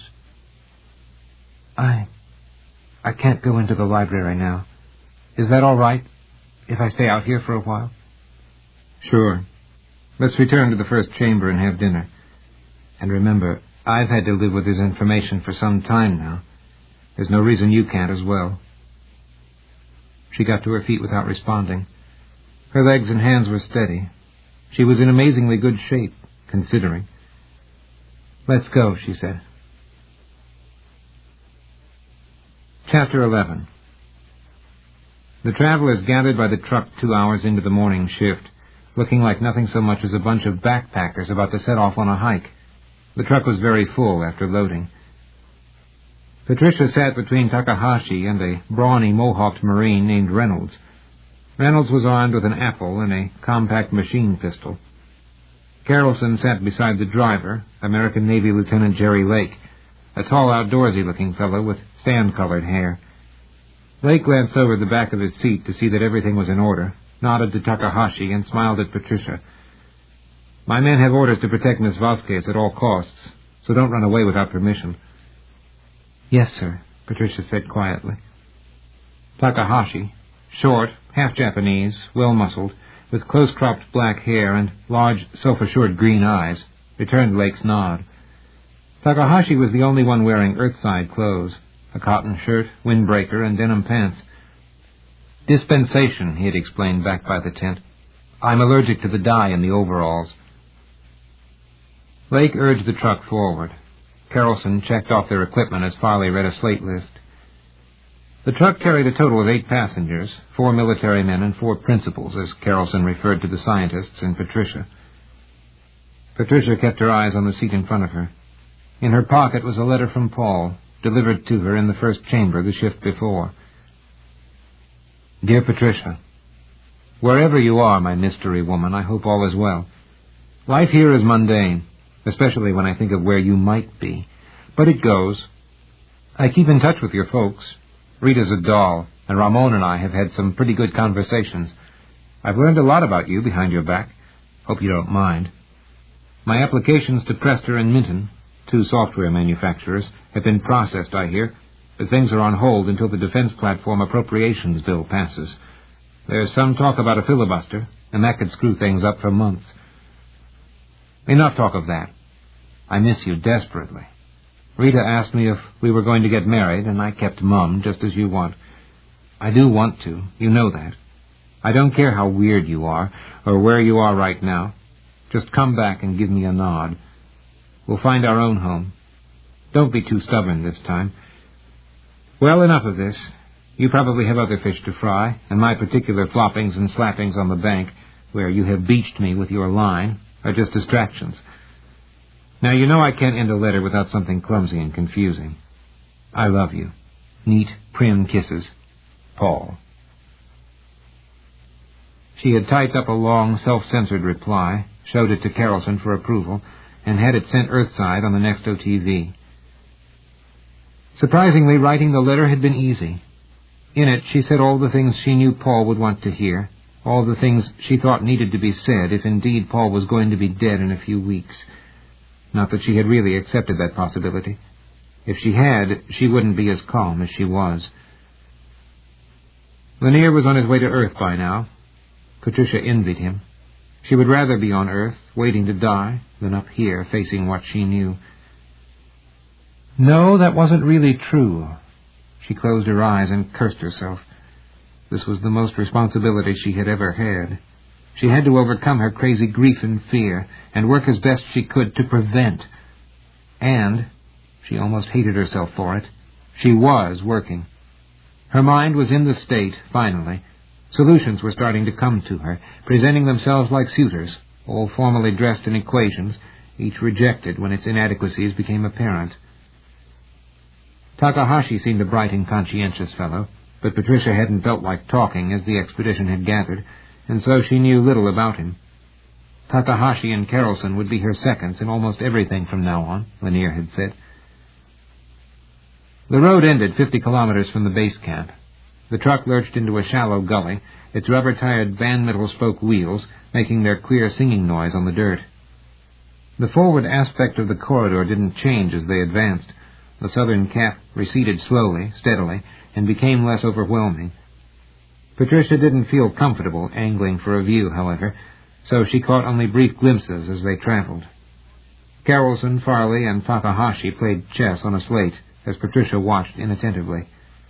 I... I can't go into the library now. Is that all right, if I stay out here for a while?" "Sure. Let's return to the first chamber and have dinner. And remember, I've had to live with this information for some time now. There's no reason you can't as well." She got to her feet without responding. Her legs and hands were steady. She was in amazingly good shape, considering. "Let's go," she said. Chapter eleven. The travelers gathered by the truck two hours into the morning shift, looking like nothing so much as a bunch of backpackers about to set off on a hike. The truck was very full after loading. Patricia sat between Takahashi and a brawny mohawked Marine named Reynolds. Reynolds was armed with an apple and a compact machine pistol. Carolson sat beside the driver, American Navy Lieutenant Jerry Lake, a tall, outdoorsy-looking fellow with sand-colored hair. Lake glanced over the back of his seat to see that everything was in order, nodded to Takahashi, and smiled at Patricia. "My men have orders to protect Miss Vasquez at all costs, so don't run away without permission." "Yes, sir," Patricia said quietly. Takahashi, short, half-Japanese, well-muscled, with close-cropped black hair and large, self-assured green eyes, returned Lake's nod. Takahashi was the only one wearing Earthside clothes, a cotton shirt, windbreaker, and denim pants. "Dispensation," he had explained back by the tent. "I'm allergic to the dye in the overalls." Lake urged the truck forward. Carolson checked off their equipment as Farley read a slate list. The truck carried a total of eight passengers, four military men and four principals, as Carolson referred to the scientists and Patricia. Patricia kept her eyes on the seat in front of her. In her pocket was a letter from Paul, delivered to her in the first chamber the shift before. "Dear Patricia, wherever you are, my mystery woman, I hope all is well. Life here is mundane, especially when I think of where you might be. But it goes. I keep in touch with your folks. Rita's a doll, and Ramon and I have had some pretty good conversations. I've learned a lot about you behind your back. Hope you don't mind. My applications to Prester and Minton, two software manufacturers, have been processed, I hear, but things are on hold until the Defense Platform Appropriations Bill passes. There's some talk about a filibuster, and that could screw things up for months. Enough talk of that. I miss you desperately. Rita asked me if we were going to get married, and I kept mum, just as you want. I do want to, you know that. I don't care how weird you are, or where you are right now. Just come back and give me a nod. We'll find our own home. Don't be too stubborn this time. Well, enough of this. You probably have other fish to fry, and my particular floppings and slappings on the bank, where you have beached me with your line, are just distractions. Now, you know I can't end a letter without something clumsy and confusing. I love you. Neat, prim kisses. Paul. She had typed up a long, self-censored reply, showed it to Carolson for approval, and had it sent Earthside on the next O T V. Surprisingly, writing the letter had been easy. In it, she said all the things she knew Paul would want to hear, all the things she thought needed to be said if indeed Paul was going to be dead in a few weeks. Not that she had really accepted that possibility. If she had, she wouldn't be as calm as she was. Lanier was on his way to Earth by now. Patricia envied him. She would rather be on Earth, waiting to die, than up here, facing what she knew. No, that wasn't really true. She closed her eyes and cursed herself. This was the most responsibility she had ever had. She had to overcome her crazy grief and fear, and work as best she could to prevent. And, she almost hated herself for it, she was working. Her mind was in the state, finally. Solutions were starting to come to her, presenting themselves like suitors, all formally dressed in equations, each rejected when its inadequacies became apparent. Takahashi seemed a bright and conscientious fellow, but Patricia hadn't felt like talking as the expedition had gathered, and so she knew little about him. Takahashi and Carolson would be her seconds in almost everything from now on, Lanier had said. The road ended fifty kilometers from the base camp. The truck lurched into a shallow gully, its rubber-tired van middle-spoke wheels making their clear singing noise on the dirt. The forward aspect of the corridor didn't change as they advanced. The southern cap receded slowly, steadily, and became less overwhelming. Patricia didn't feel comfortable angling for a view, however, so she caught only brief glimpses as they traveled. Carolson, Farley, and Takahashi played chess on a slate as Patricia watched inattentively.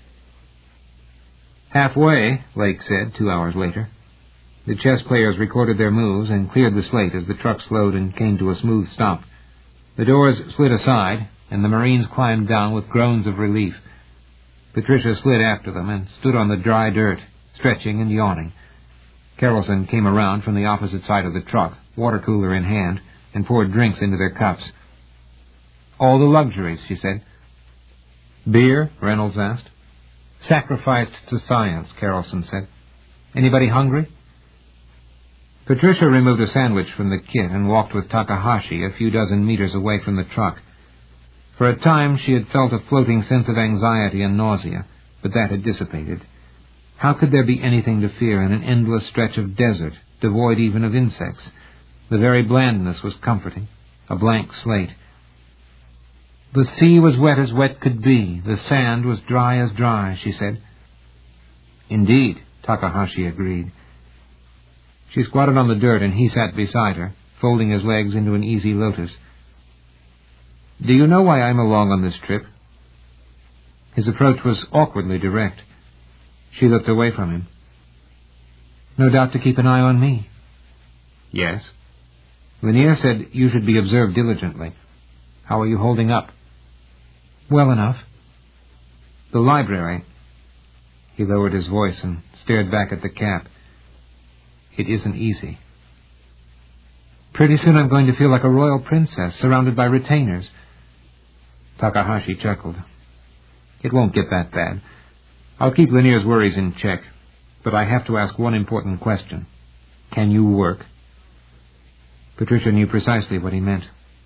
Halfway, Lake said two hours later. The chess players recorded their moves and cleared the slate as the truck slowed and came to a smooth stop. The doors slid aside, and the Marines climbed down with groans of relief. Patricia slid after them and stood on the dry dirt, stretching and yawning. Carolson came around from the opposite side of the truck, water cooler in hand, and poured drinks into their cups. All the luxuries, she said. Beer? Reynolds asked. Sacrificed to science, Carolson said. Anybody hungry? Patricia removed a sandwich from the kit and walked with Takahashi a few dozen meters away from the truck. For a time she had felt a floating sense of anxiety and nausea, but that had dissipated. How could there be anything to fear in an endless stretch of desert, devoid even of insects? The very blandness was comforting, a blank slate. The sea was wet as wet could be. The sand was dry as dry, she said. Indeed, Takahashi agreed. She squatted on the dirt and he sat beside her, folding his legs into an easy lotus. Do you know why I'm along on this trip? His approach was awkwardly direct. She looked away from him. No doubt to keep an eye on me. Yes. Lanier said you should be observed diligently. How are you holding up? Well enough. The library. He lowered his voice and stared back at the cap. It isn't easy. Pretty soon I'm going to feel like a royal princess, surrounded by retainers. Takahashi chuckled. It won't get that bad. I'll keep Lanier's worries in check, but I have to ask one important question. Can you work? Patricia knew precisely what he meant.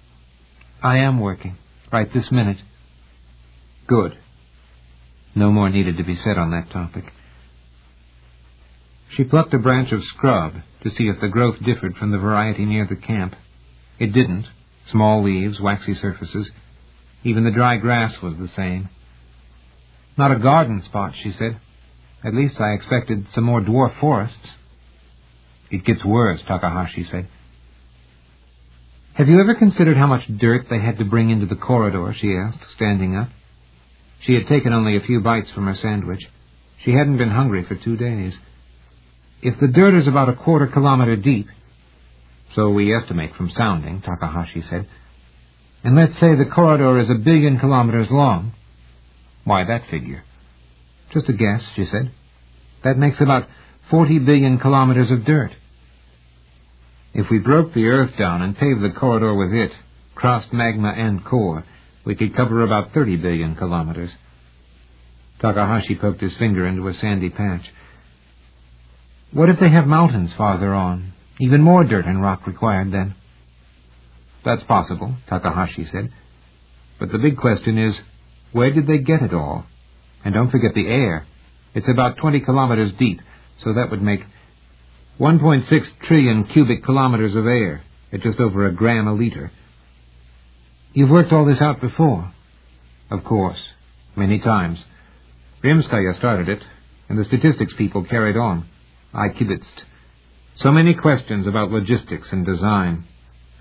I am working, right this minute. Good. No more needed to be said on that topic. She plucked a branch of scrub to see if the growth differed from the variety near the camp. It didn't. Small leaves, waxy surfaces. Even the dry grass was the same. Not a garden spot, she said. At least I expected some more dwarf forests. It gets worse, Takahashi said. Have you ever considered how much dirt they had to bring into the corridor, she asked, standing up. She had taken only a few bites from her sandwich. She hadn't been hungry for two days. If the dirt is about a quarter kilometer deep, so we estimate from sounding, Takahashi said, and let's say the corridor is a billion kilometers long. Why that figure? Just a guess, she said. That makes about forty billion kilometers of dirt. If we broke the earth down and paved the corridor with it, crust, magma, and core, we could cover about thirty billion kilometers. Takahashi poked his finger into a sandy patch. What if they have mountains farther on? Even more dirt and rock required then. That's possible, Takahashi said. But the big question is, where did they get it all? And don't forget the air. It's about twenty kilometers deep, so that would make one point six trillion cubic kilometers of air at just over a gram a liter. You've worked all this out before? Of course, many times. Rimskaya started it, and the statistics people carried on. I kibitzed. So many questions about logistics and design.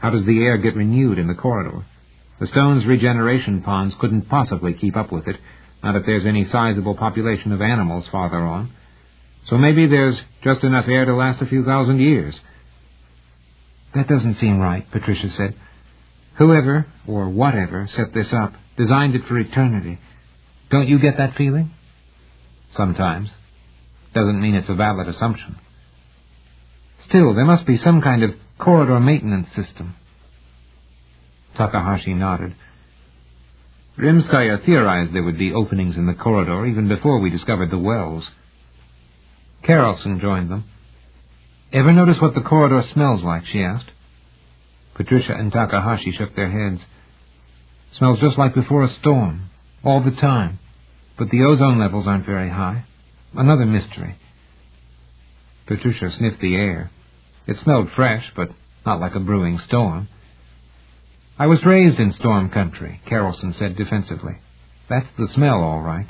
How does the air get renewed in the corridor? The stone's regeneration ponds couldn't possibly keep up with it, not if there's any sizable population of animals farther on. So maybe there's just enough air to last a few thousand years. That doesn't seem right, Patricia said. Whoever, or whatever, set this up, designed it for eternity. Don't you get that feeling? Sometimes. Doesn't mean it's a valid assumption. Still, there must be some kind of corridor maintenance system. Takahashi nodded. Rimskaya theorized there would be openings in the corridor even before we discovered the wells. Carolson joined them. Ever notice what the corridor smells like, she asked. Patricia and Takahashi shook their heads. Smells just like before a storm, all the time. But the ozone levels aren't very high. Another mystery. Patricia sniffed the air. It smelled fresh, but not like a brewing storm. I was raised in storm country, Carolson said defensively. That's the smell, all right.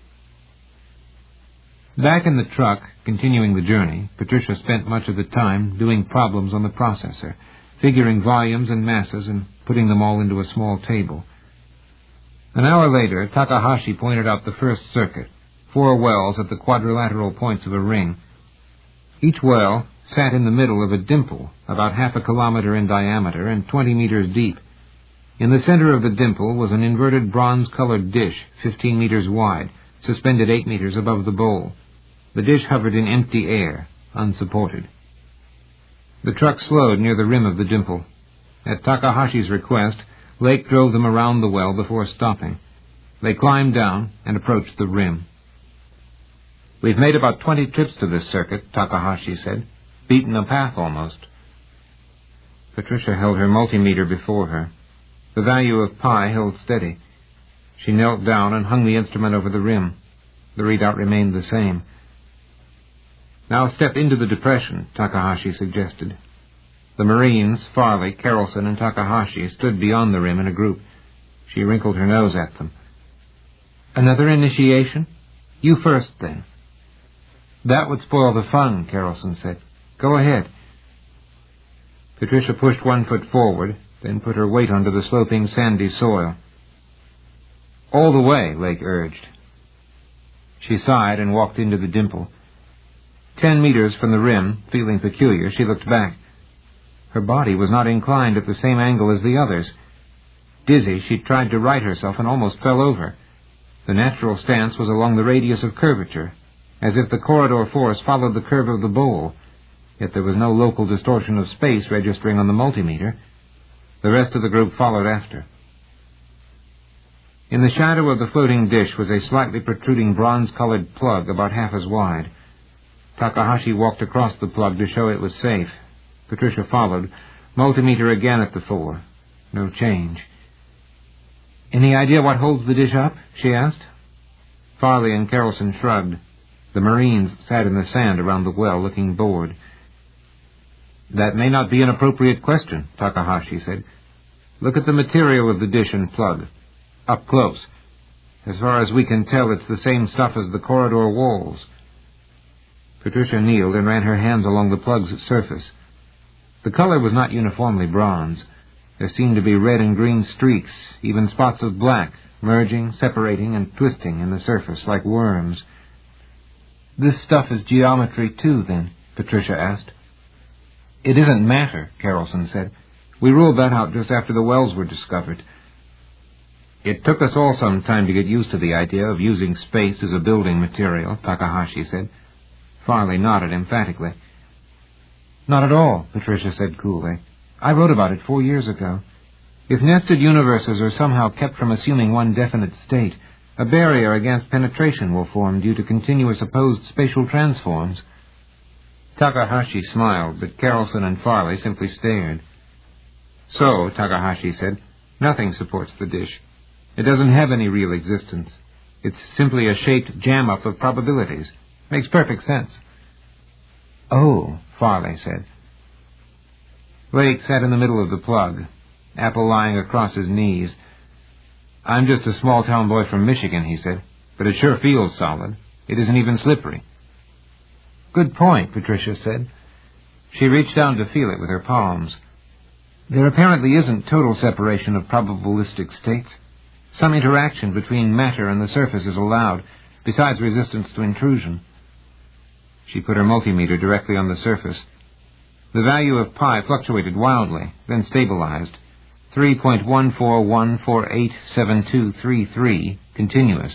Back in the truck, continuing the journey, Patricia spent much of the time doing problems on the processor, figuring volumes and masses and putting them all into a small table. An hour later, Takahashi pointed out the first circuit, four wells at the quadrilateral points of a ring. Each well sat in the middle of a dimple, about half a kilometer in diameter and twenty meters deep. In the center of the dimple was an inverted bronze-colored dish, fifteen meters wide, suspended eight meters above the bowl. The dish hovered in empty air, unsupported. The truck slowed near the rim of the dimple. At Takahashi's request, Lake drove them around the well before stopping. They climbed down and approached the rim. We've made about twenty trips to this circuit, Takahashi said. Beaten a path almost. Patricia held her multimeter before her. The value of pi held steady. She knelt down and hung the instrument over the rim. The readout remained the same. Now step into the depression, Takahashi suggested. The Marines, Farley, Carolson, and Takahashi stood beyond the rim in a group. She wrinkled her nose at them. Another initiation? You first, then. That would spoil the fun, Carolson said. Go ahead. Patricia pushed one foot forward, then put her weight onto the sloping sandy soil. All the way, Lake urged. She sighed and walked into the dimple. Ten meters from the rim, feeling peculiar, she looked back. Her body was not inclined at the same angle as the others. Dizzy, she tried to right herself and almost fell over. The natural stance was along the radius of curvature, as if the corridor force followed the curve of the bowl, yet there was no local distortion of space registering on the multimeter. The rest of the group followed after. In the shadow of the floating dish was a slightly protruding bronze-colored plug about half as wide. Takahashi walked across the plug to show it was safe. Patricia followed, multimeter again at the fore. No change. Any idea what holds the dish up? She asked. Farley and Carolson shrugged. The Marines sat in the sand around the well, looking bored. That may not be an appropriate question, Takahashi said. Look at the material of the dish and plug. Up close. As far as we can tell, it's the same stuff as the corridor walls. Patricia kneeled and ran her hands along the plug's surface. The color was not uniformly bronze. There seemed to be red and green streaks, even spots of black, merging, separating, and twisting in the surface like worms. This stuff is geometry, too, then? Patricia asked. It isn't matter, Carolson said. We ruled that out just after the wells were discovered. It took us all some time to get used to the idea of using space as a building material, Takahashi said. Farley nodded emphatically. Not at all, Patricia said coolly. I wrote about it four years ago. If nested universes are somehow kept from assuming one definite state, a barrier against penetration will form due to continuous opposed spatial transforms. Takahashi smiled, but Carolson and Farley simply stared. So, Takahashi said, nothing supports the dish. It doesn't have any real existence. It's simply a shaped jam-up of probabilities. Makes perfect sense. Oh, Farley said. Lake sat in the middle of the plug, Apple lying across his knees. I'm just a small-town boy from Michigan, he said, but it sure feels solid. It isn't even slippery. Good point, Patricia said. She reached down to feel it with her palms. There apparently isn't total separation of probabilistic states. Some interaction between matter and the surface is allowed, besides resistance to intrusion. She put her multimeter directly on the surface. The value of pi fluctuated wildly, then stabilized. three point one four one four eight seven two three three, continuous.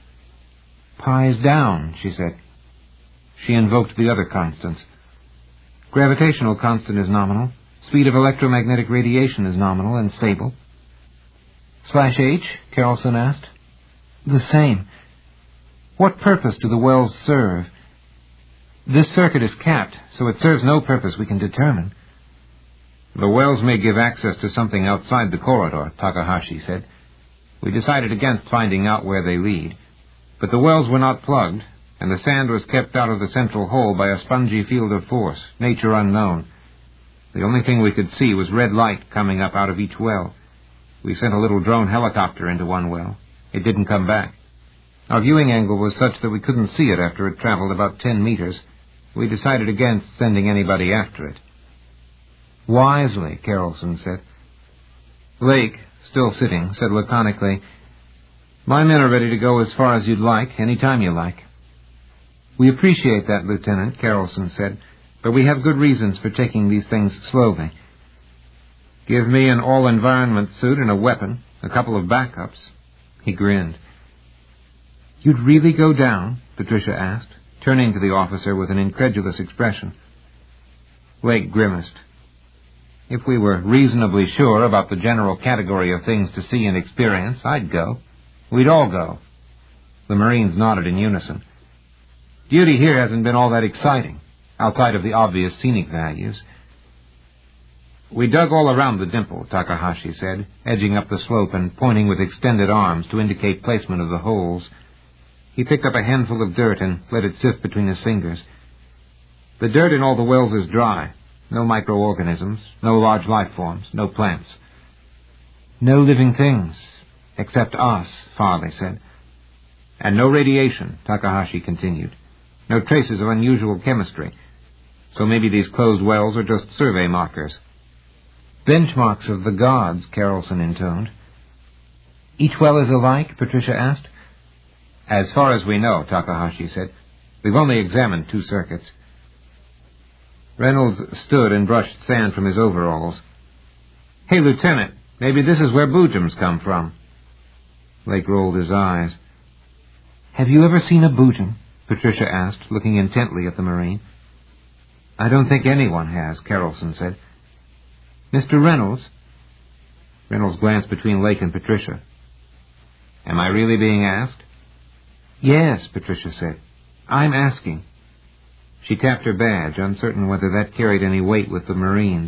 Pi is down, she said. She invoked the other constants. Gravitational constant is nominal. Speed of electromagnetic radiation is nominal and stable. Slash H, Carolson asked. The same. What purpose do the wells serve? This circuit is capped, so it serves no purpose we can determine. The wells may give access to something outside the corridor, Takahashi said. We decided against finding out where they lead. But the wells were not plugged, and the sand was kept out of the central hole by a spongy field of force, nature unknown. The only thing we could see was red light coming up out of each well. We sent a little drone helicopter into one well. It didn't come back. Our viewing angle was such that we couldn't see it after it traveled about ten meters. We decided against sending anybody after it. Wisely, Carolson said. Lake, still sitting, said laconically, My men are ready to go as far as you'd like, any time you like. We appreciate that, Lieutenant, Carolson said, but we have good reasons for taking these things slowly. Give me an all-environment suit and a weapon, a couple of backups. He grinned. You'd really go down? Patricia asked, turning to the officer with an incredulous expression. Lake grimaced. If we were reasonably sure about the general category of things to see and experience, I'd go. We'd all go. The Marines nodded in unison. Duty here hasn't been all that exciting, outside of the obvious scenic values. We dug all around the dimple, Takahashi said, edging up the slope and pointing with extended arms to indicate placement of the holes. He picked up a handful of dirt and let it sift between his fingers. The dirt in all the wells is dry. No microorganisms, no large life forms, no plants. No living things, except us, Farley said. And no radiation, Takahashi continued. No traces of unusual chemistry. So maybe these closed wells are just survey markers. Benchmarks of the gods, Carolson intoned. Each well is alike, Patricia asked. As far as we know, Takahashi said. We've only examined two circuits. Reynolds stood and brushed sand from his overalls. Hey, Lieutenant, maybe this is where Boojums come from. Lake rolled his eyes. Have you ever seen a Boojum? Patricia asked, looking intently at the Marine. I don't think anyone has, Carolson said. Mister Reynolds? Reynolds glanced between Lake and Patricia. Am I really being asked? Yes, Patricia said. I'm asking. She tapped her badge, uncertain whether that carried any weight with the Marines.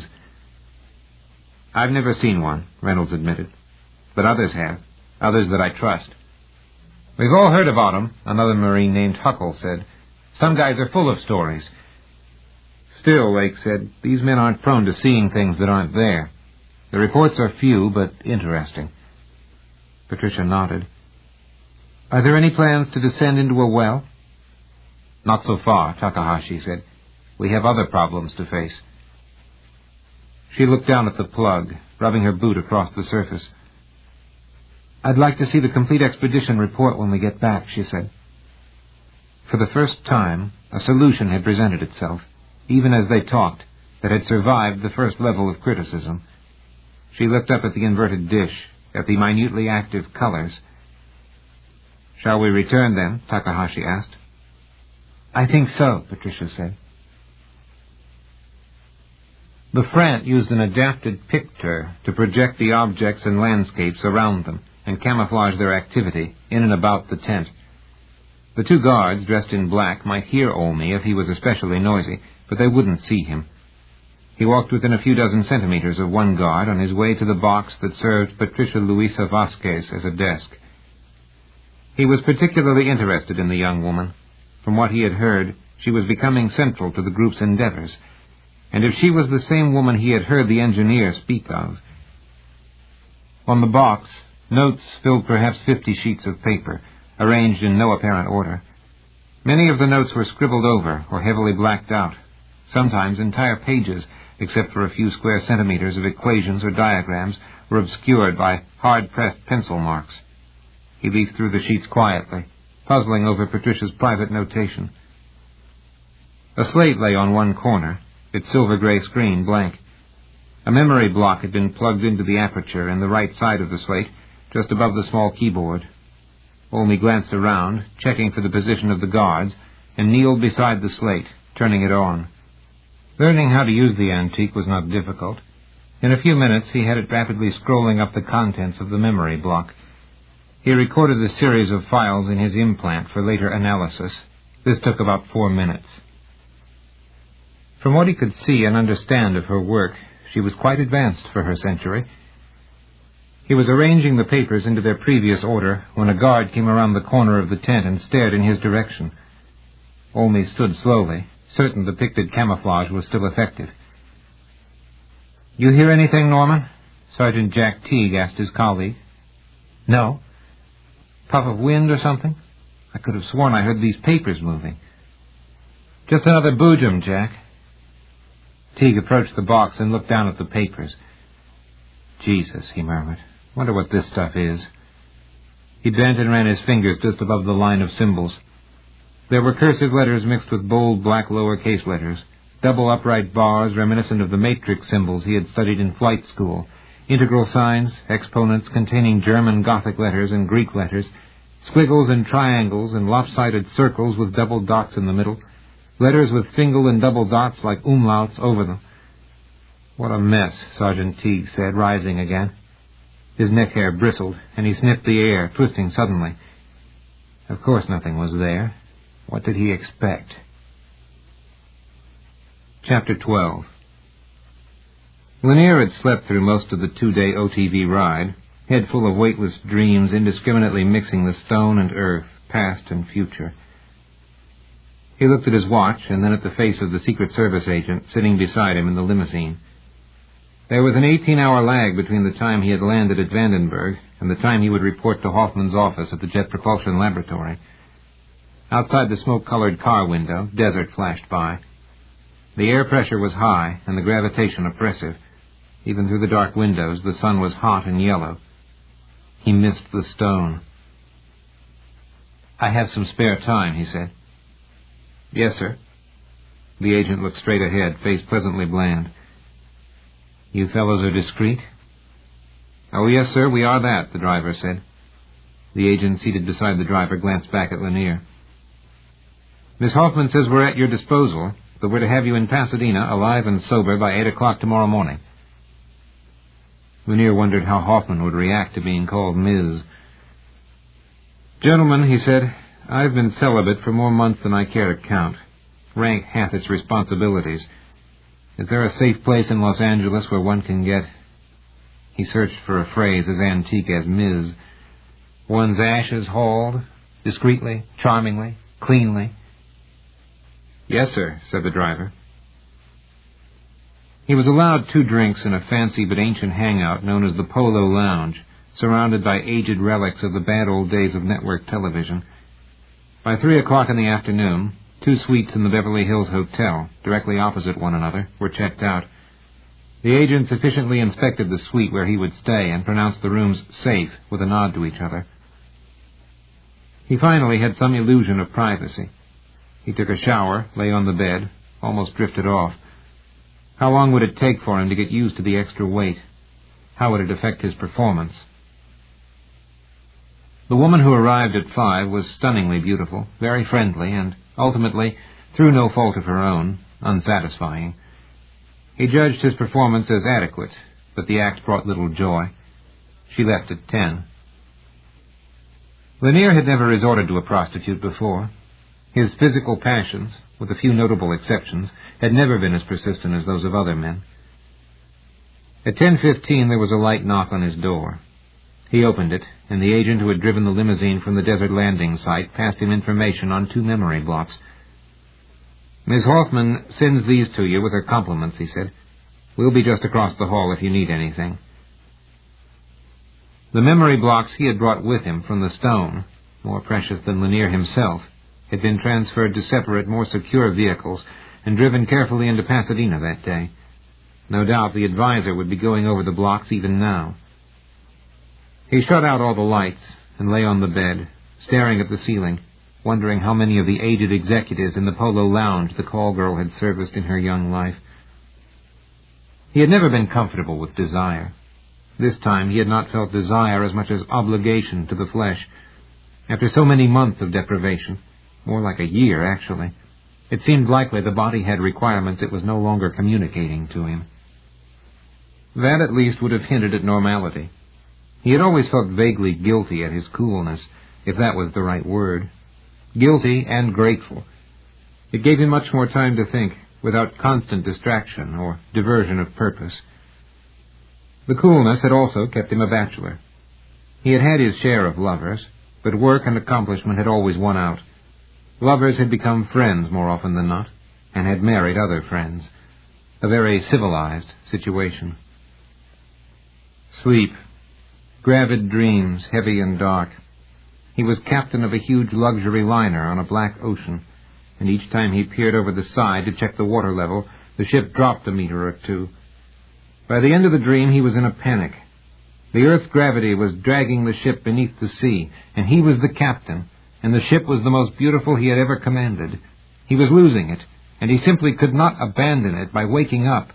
I've never seen one, Reynolds admitted. But others have. Others that I trust. We've all heard about 'em, another Marine named Huckle said. Some guys are full of stories. Still, Lake said, these men aren't prone to seeing things that aren't there. The reports are few, but interesting. Patricia nodded. Are there any plans to descend into a well? Not so far, Takahashi said. We have other problems to face. She looked down at the plug, rubbing her boot across the surface. I'd like to see the complete expedition report when we get back, she said. For the first time, a solution had presented itself, even as they talked, that had survived the first level of criticism. She looked up at the inverted dish, at the minutely active colors. Shall we return then? Takahashi asked. I think so, Patricia said. The Frant used an adapted picture to project the objects and landscapes around them and camouflage their activity in and about the tent. The two guards, dressed in black, might hear Olney if he was especially noisy, but they wouldn't see him. He walked within a few dozen centimeters of one guard on his way to the box that served Patricia Luisa Vasquez as a desk. He was particularly interested in the young woman. From what he had heard, she was becoming central to the group's endeavors, and if she was the same woman he had heard the engineer speak of. On the box, notes filled perhaps fifty sheets of paper, arranged in no apparent order. Many of the notes were scribbled over or heavily blacked out, sometimes entire pages except for a few square centimeters of equations or diagrams, were obscured by hard-pressed pencil marks. He leafed through the sheets quietly, puzzling over Patricia's private notation. A slate lay on one corner, its silver-gray screen blank. A memory block had been plugged into the aperture in the right side of the slate, just above the small keyboard. Olney glanced around, checking for the position of the guards, and kneeled beside the slate, turning it on. Learning how to use the antique was not difficult. In a few minutes, he had it rapidly scrolling up the contents of the memory block. He recorded the series of files in his implant for later analysis. This took about four minutes. From what he could see and understand of her work, she was quite advanced for her century. He was arranging the papers into their previous order when a guard came around the corner of the tent and stared in his direction. Olney stood slowly, certain the pictured camouflage was still effective. "You hear anything, Norman?" Sergeant Jack Teague asked his colleague. "No." "Puff of wind or something? I could have sworn I heard these papers moving." "Just another boojum, Jack." Teague approached the box and looked down at the papers. "Jesus," he murmured. "Wonder what this stuff is." He bent and ran his fingers just above the line of symbols. There were cursive letters mixed with bold black lowercase letters, double upright bars reminiscent of the matrix symbols he had studied in flight school, integral signs, exponents containing German Gothic letters and Greek letters, squiggles and triangles and lopsided circles with double dots in the middle, letters with single and double dots like umlauts over them. "What a mess," Sergeant Teague said, rising again. His neck hair bristled, and he sniffed the air, twisting suddenly. Of course nothing was there. What did he expect? Chapter twelve. Lanier had slept through most of the two-day O T V ride, head full of weightless dreams indiscriminately mixing the stone and earth, past and future. He looked at his watch and then at the face of the Secret Service agent sitting beside him in the limousine. There was an eighteen-hour lag between the time he had landed at Vandenberg and the time he would report to Hoffman's office at the Jet Propulsion Laboratory. Outside the smoke-colored car window, desert flashed by. The air pressure was high and the gravitation oppressive. Even through the dark windows, the sun was hot and yellow. He missed the stone. "I have some spare time," he said. "Yes, sir." The agent looked straight ahead, face pleasantly bland. "You fellows are discreet?" "Oh, yes, sir, we are that," the driver said. The agent seated beside the driver glanced back at Lanier. "Miss Hoffman says we're at your disposal, but we're to have you in Pasadena, alive and sober, by eight o'clock tomorrow morning." Lanier wondered how Hoffman would react to being called Miz "Gentlemen," he said, "I've been celibate for more months than I care to count. Rank hath its responsibilities. Is there a safe place in Los Angeles where one can get—" He searched for a phrase as antique as Miz "One's ashes hauled, discreetly, charmingly, cleanly." "Yes, sir," said the driver. He was allowed two drinks in a fancy but ancient hangout known as the Polo Lounge, surrounded by aged relics of the bad old days of network television. By three o'clock in the afternoon, two suites in the Beverly Hills Hotel, directly opposite one another, were checked out. The agent sufficiently inspected the suite where he would stay and pronounced the rooms safe with a nod to each other. He finally had some illusion of privacy. He took a shower, lay on the bed, almost drifted off. How long would it take for him to get used to the extra weight? How would it affect his performance? The woman who arrived at five was stunningly beautiful, very friendly, and ultimately, through no fault of her own, unsatisfying. He judged his performance as adequate, but the act brought little joy. She left at ten. Lanier had never resorted to a prostitute before. His physical passions, with a few notable exceptions, had never been as persistent as those of other men. At ten fifteen, there was a light knock on his door. He opened it, and the agent who had driven the limousine from the desert landing site passed him information on two memory blocks. "Miss Hoffman sends these to you with her compliments," he said. "We'll be just across the hall if you need anything." The memory blocks he had brought with him from the stone, more precious than Lanier himself, had been transferred to separate, more secure vehicles and driven carefully into Pasadena that day. No doubt the advisor would be going over the blocks even now. He shut out all the lights and lay on the bed, staring at the ceiling, wondering how many of the aged executives in the Polo Lounge the call girl had serviced in her young life. He had never been comfortable with desire. This time he had not felt desire as much as obligation to the flesh. After so many months of deprivation, more like a year, actually, it seemed likely the body had requirements it was no longer communicating to him. That at least would have hinted at normality. He had always felt vaguely guilty at his coolness, if that was the right word. Guilty and grateful. It gave him much more time to think, without constant distraction or diversion of purpose. The coolness had also kept him a bachelor. He had had his share of lovers, but work and accomplishment had always won out. Lovers had become friends more often than not, and had married other friends. A very civilized situation. Sleep. Gravid dreams, heavy and dark. He was captain of a huge luxury liner on a black ocean, and each time he peered over the side to check the water level, the ship dropped a meter or two. By the end of the dream, he was in a panic. The Earth's gravity was dragging the ship beneath the sea, and he was the captain, and the ship was the most beautiful he had ever commanded. He was losing it, and he simply could not abandon it by waking up.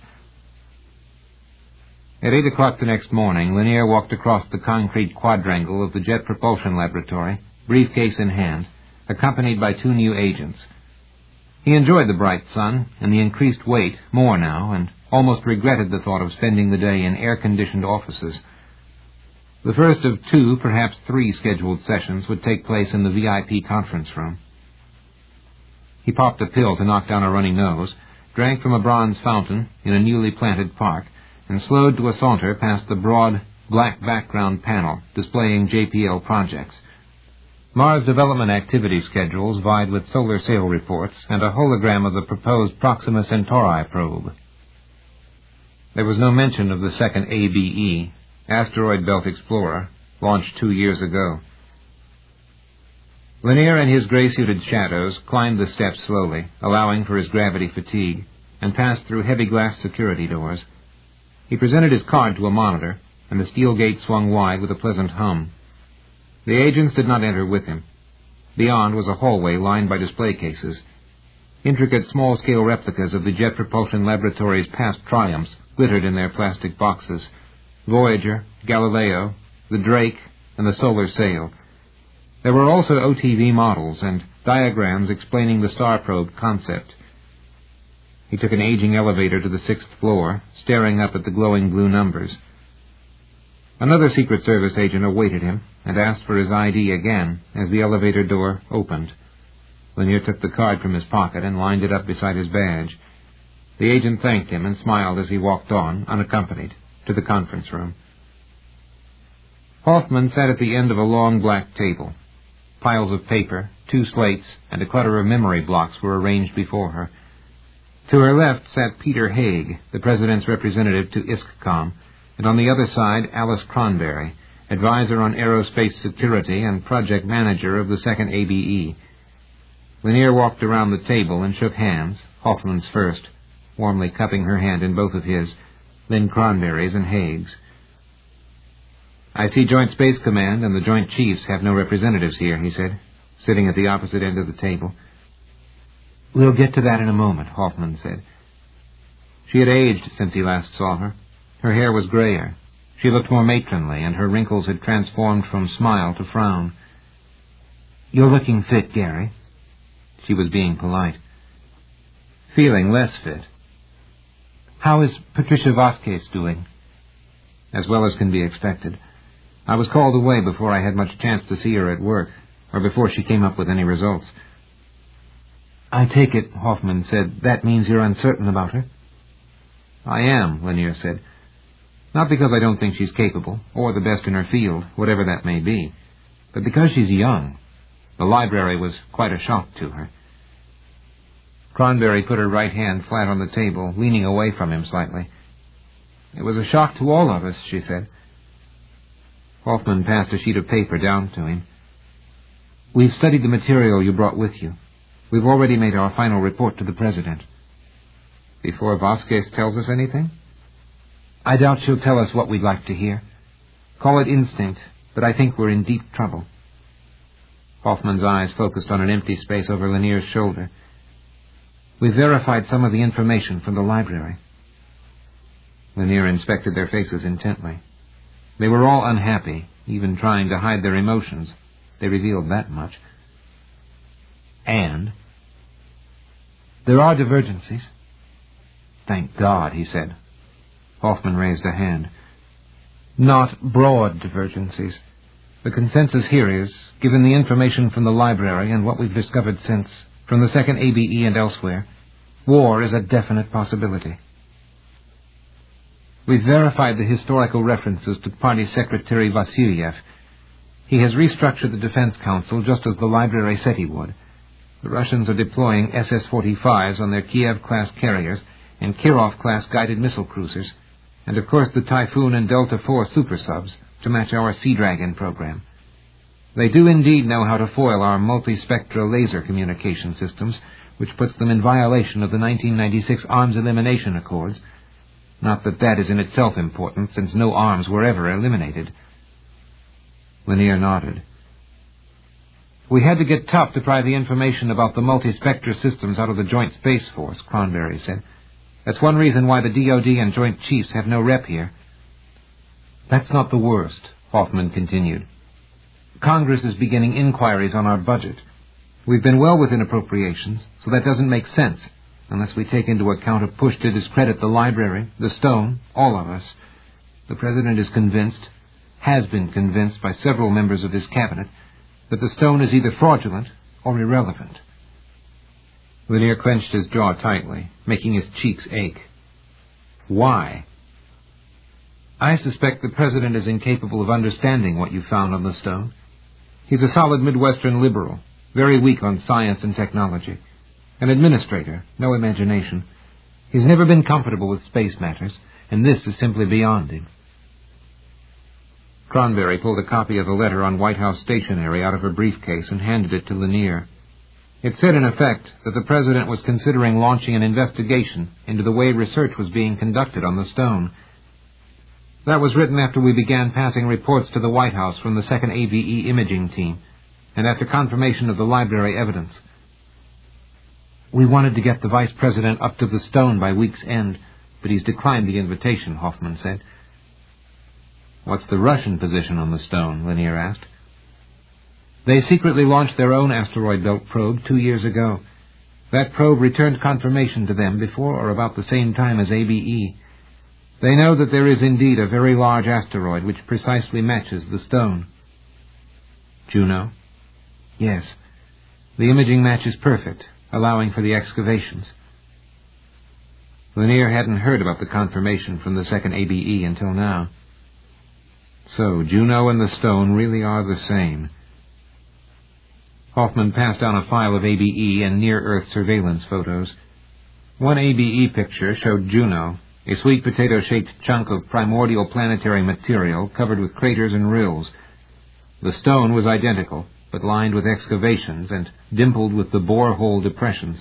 At eight o'clock the next morning, Lanier walked across the concrete quadrangle of the Jet Propulsion Laboratory, briefcase in hand, accompanied by two new agents. He enjoyed the bright sun and the increased weight more now, and almost regretted the thought of spending the day in air-conditioned offices. The first of two, perhaps three scheduled sessions would take place in the V I P conference room. He popped a pill to knock down a runny nose, drank from a bronze fountain in a newly planted park, and slowed to a saunter past the broad, black background panel displaying J P L projects. Mars development activity schedules vied with solar sail reports and a hologram of the proposed Proxima Centauri probe. There was no mention of the second A B E, Asteroid Belt Explorer, launched two years ago. Lanier and his gray-suited shadows climbed the steps slowly, allowing for his gravity fatigue, and passed through heavy glass security doors. He presented his card to a monitor, and the steel gate swung wide with a pleasant hum. The agents did not enter with him. Beyond was a hallway lined by display cases. Intricate small-scale replicas of the Jet Propulsion Laboratory's past triumphs glittered in their plastic boxes. Voyager, Galileo, the Drake, and the Solar Sail. There were also O T V models and diagrams explaining the star probe concept. He took an aging elevator to the sixth floor, staring up at the glowing blue numbers. Another Secret Service agent awaited him and asked for his I D again as the elevator door opened. Lanier took the card from his pocket and lined it up beside his badge. The agent thanked him and smiled as he walked on, unaccompanied, to the conference room. Hoffman sat at the end of a long black table. Piles of paper, two slates, and a clutter of memory blocks were arranged before her. To her left sat Peter Haig, the President's representative to ISKCOM, and on the other side Alice Cronberry, advisor on aerospace security and project manager of the second A B E. Lanier walked around the table and shook hands, Hoffman's first, warmly cupping her hand in both of his, then Cronberry's and Haig's. "I see Joint Space Command and the Joint Chiefs have no representatives here," he said, sitting at the opposite end of the table. "We'll get to that in a moment," Hoffman said. She had aged since he last saw her. Her hair was grayer. She looked more matronly, and her wrinkles had transformed from smile to frown. "You're looking fit, Gary." She was being polite. "Feeling less fit." "How is Patricia Vasquez doing?" "As well as can be expected. I was called away before I had much chance to see her at work, or before she came up with any results." "I take it," Hoffman said, "that means you're uncertain about her?" "I am," Lanier said. "Not because I don't think she's capable, or the best in her field, whatever that may be, but because she's young. The library was quite a shock to her." Cronberry put her right hand flat on the table, leaning away from him slightly. "It was a shock to all of us," she said. Hoffman passed a sheet of paper down to him. "We've studied the material you brought with you. We've already made our final report to the President." "Before Vasquez tells us anything?" I doubt she'll tell us what we'd like to hear. Call it instinct, but I think we're in deep trouble. Hoffman's eyes focused on an empty space over Lanier's shoulder. We verified some of the information from the library. Lanier inspected their faces intently. They were all unhappy, even trying to hide their emotions. They revealed that much. And there are divergencies. Thank God, he said. Hoffman raised a hand. Not broad divergencies. The consensus here is, given the information from the library and what we've discovered since, from the second A B E and elsewhere, war is a definite possibility. We've verified the historical references to Party Secretary Vasilyev. He has restructured the Defense Council just as the library said he would. The Russians are deploying S S forty-fives on their Kiev-class carriers and Kirov-class guided missile cruisers, and of course the Typhoon and Delta four super subs to match our Sea Dragon program. They do indeed know how to foil our multispectral laser communication systems, which puts them in violation of the nineteen ninety-six Arms Elimination Accords. Not that that is in itself important, since no arms were ever eliminated. Lanier nodded. We had to get tough to pry the information about the multispectra systems out of the Joint Space Force, Cronberry said. That's one reason why the D O D and Joint Chiefs have no rep here. That's not the worst, Hoffman continued. Congress is beginning inquiries on our budget. We've been well within appropriations, so that doesn't make sense, unless we take into account a push to discredit the library, the stone, all of us. The President is convinced, has been convinced by several members of his cabinet, that the stone is either fraudulent or irrelevant. Lanier clenched his jaw tightly, making his cheeks ache. Why? I suspect the President is incapable of understanding what you found on the stone. He's a solid Midwestern liberal, very weak on science and technology. An administrator, no imagination. He's never been comfortable with space matters, and this is simply beyond him. Cronberry pulled a copy of the letter on White House stationery out of her briefcase and handed it to Lanier. It said, in effect, that the President was considering launching an investigation into the way research was being conducted on the stone. That was written after we began passing reports to the White House from the second A V E imaging team, and after confirmation of the library evidence. We wanted to get the Vice President up to the stone by week's end, but he's declined the invitation, Hoffman said. What's the Russian position on the stone? Lanier asked. They secretly launched their own asteroid belt probe two years ago. That probe returned confirmation to them before or about the same time as A B E. They know that there is indeed a very large asteroid which precisely matches the stone. Juno? Yes. The imaging match is perfect, allowing for the excavations. Lanier hadn't heard about the confirmation from the second A B E until now. So, Juno and the stone really are the same. Hoffman passed down a file of A B E and near-Earth surveillance photos. One A B E picture showed Juno, a sweet potato-shaped chunk of primordial planetary material covered with craters and rills. The stone was identical, but lined with excavations and dimpled with the borehole depressions.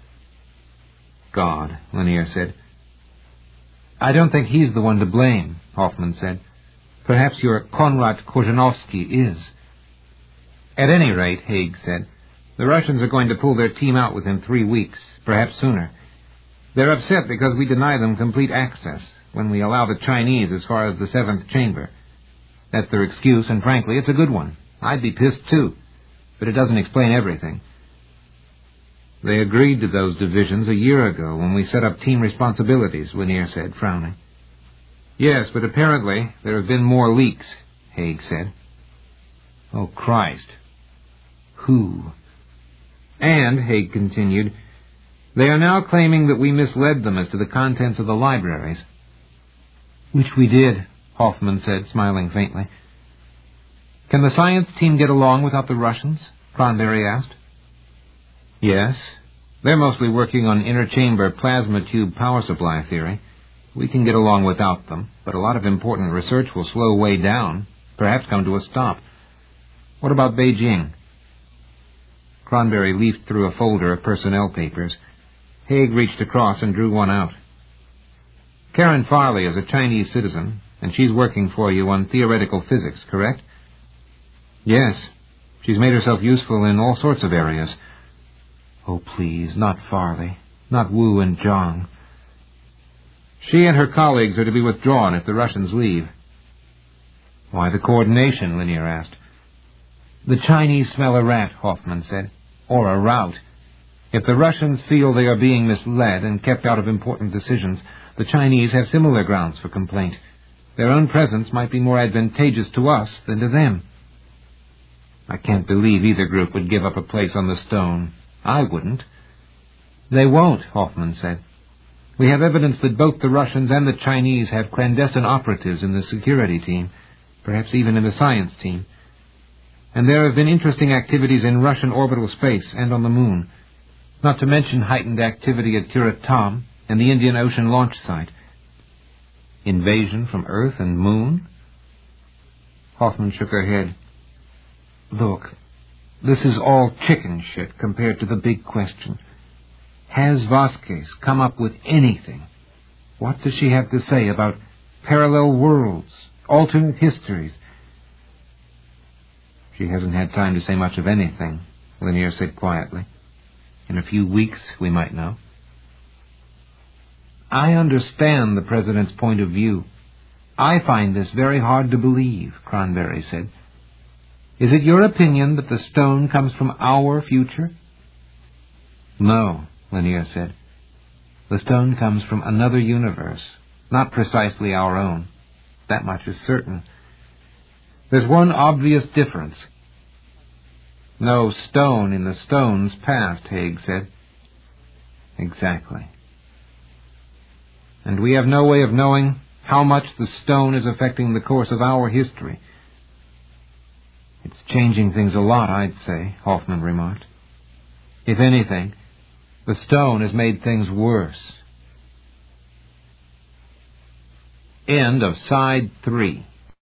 God, Lanier said. I don't think he's the one to blame, Hoffman said. Perhaps your Konrad Korzanovsky is. At any rate, Haig said, the Russians are going to pull their team out within three weeks, perhaps sooner. They're upset because we deny them complete access when we allow the Chinese as far as the seventh chamber. That's their excuse, and frankly, it's a good one. I'd be pissed too, but it doesn't explain everything. They agreed to those divisions a year ago when we set up team responsibilities, Lanier said, frowning. Yes, but apparently there have been more leaks, Haig said. Oh, Christ. Who? And, Haig continued, they are now claiming that we misled them as to the contents of the libraries. Which we did, Hoffman said, smiling faintly. Can the science team get along without the Russians? Cronberry asked. Yes. They're mostly working on inner-chamber plasma tube power supply theory. We can get along without them, but a lot of important research will slow way down, perhaps come to a stop. What about Beijing? Cronberry leafed through a folder of personnel papers. Haig reached across and drew one out. Karen Farley is a Chinese citizen, and she's working for you on theoretical physics, correct? Yes. She's made herself useful in all sorts of areas. Oh, please, not Farley. Not Wu and Zhang. She and her colleagues are to be withdrawn if the Russians leave. Why the coordination, Lanier asked. The Chinese smell a rat, Hoffman said, or a rout. If the Russians feel they are being misled and kept out of important decisions, the Chinese have similar grounds for complaint. Their own presence might be more advantageous to us than to them. I can't believe either group would give up a place on the stone. I wouldn't. They won't, Hoffman said. We have evidence that both the Russians and the Chinese have clandestine operatives in the security team, perhaps even in the science team. And there have been interesting activities in Russian orbital space and on the moon, not to mention heightened activity at Kuratam and the Indian Ocean launch site. Invasion from Earth and Moon? Hoffman shook her head. Look, this is all chicken shit compared to the big question. Has Vasquez come up with anything? What does she have to say about parallel worlds, alternate histories? She hasn't had time to say much of anything, Lanier said quietly. In a few weeks, we might know. I understand the President's point of view. I find this very hard to believe, Cranberry said. Is it your opinion that the stone comes from our future? No, Lanier said. The stone comes from another universe, not precisely our own. That much is certain. There's one obvious difference. No stone in the stone's past, Haig said. Exactly. And we have no way of knowing how much the stone is affecting the course of our history. It's changing things a lot, I'd say, Hoffman remarked. If anything, the stone has made things worse. End of Side three.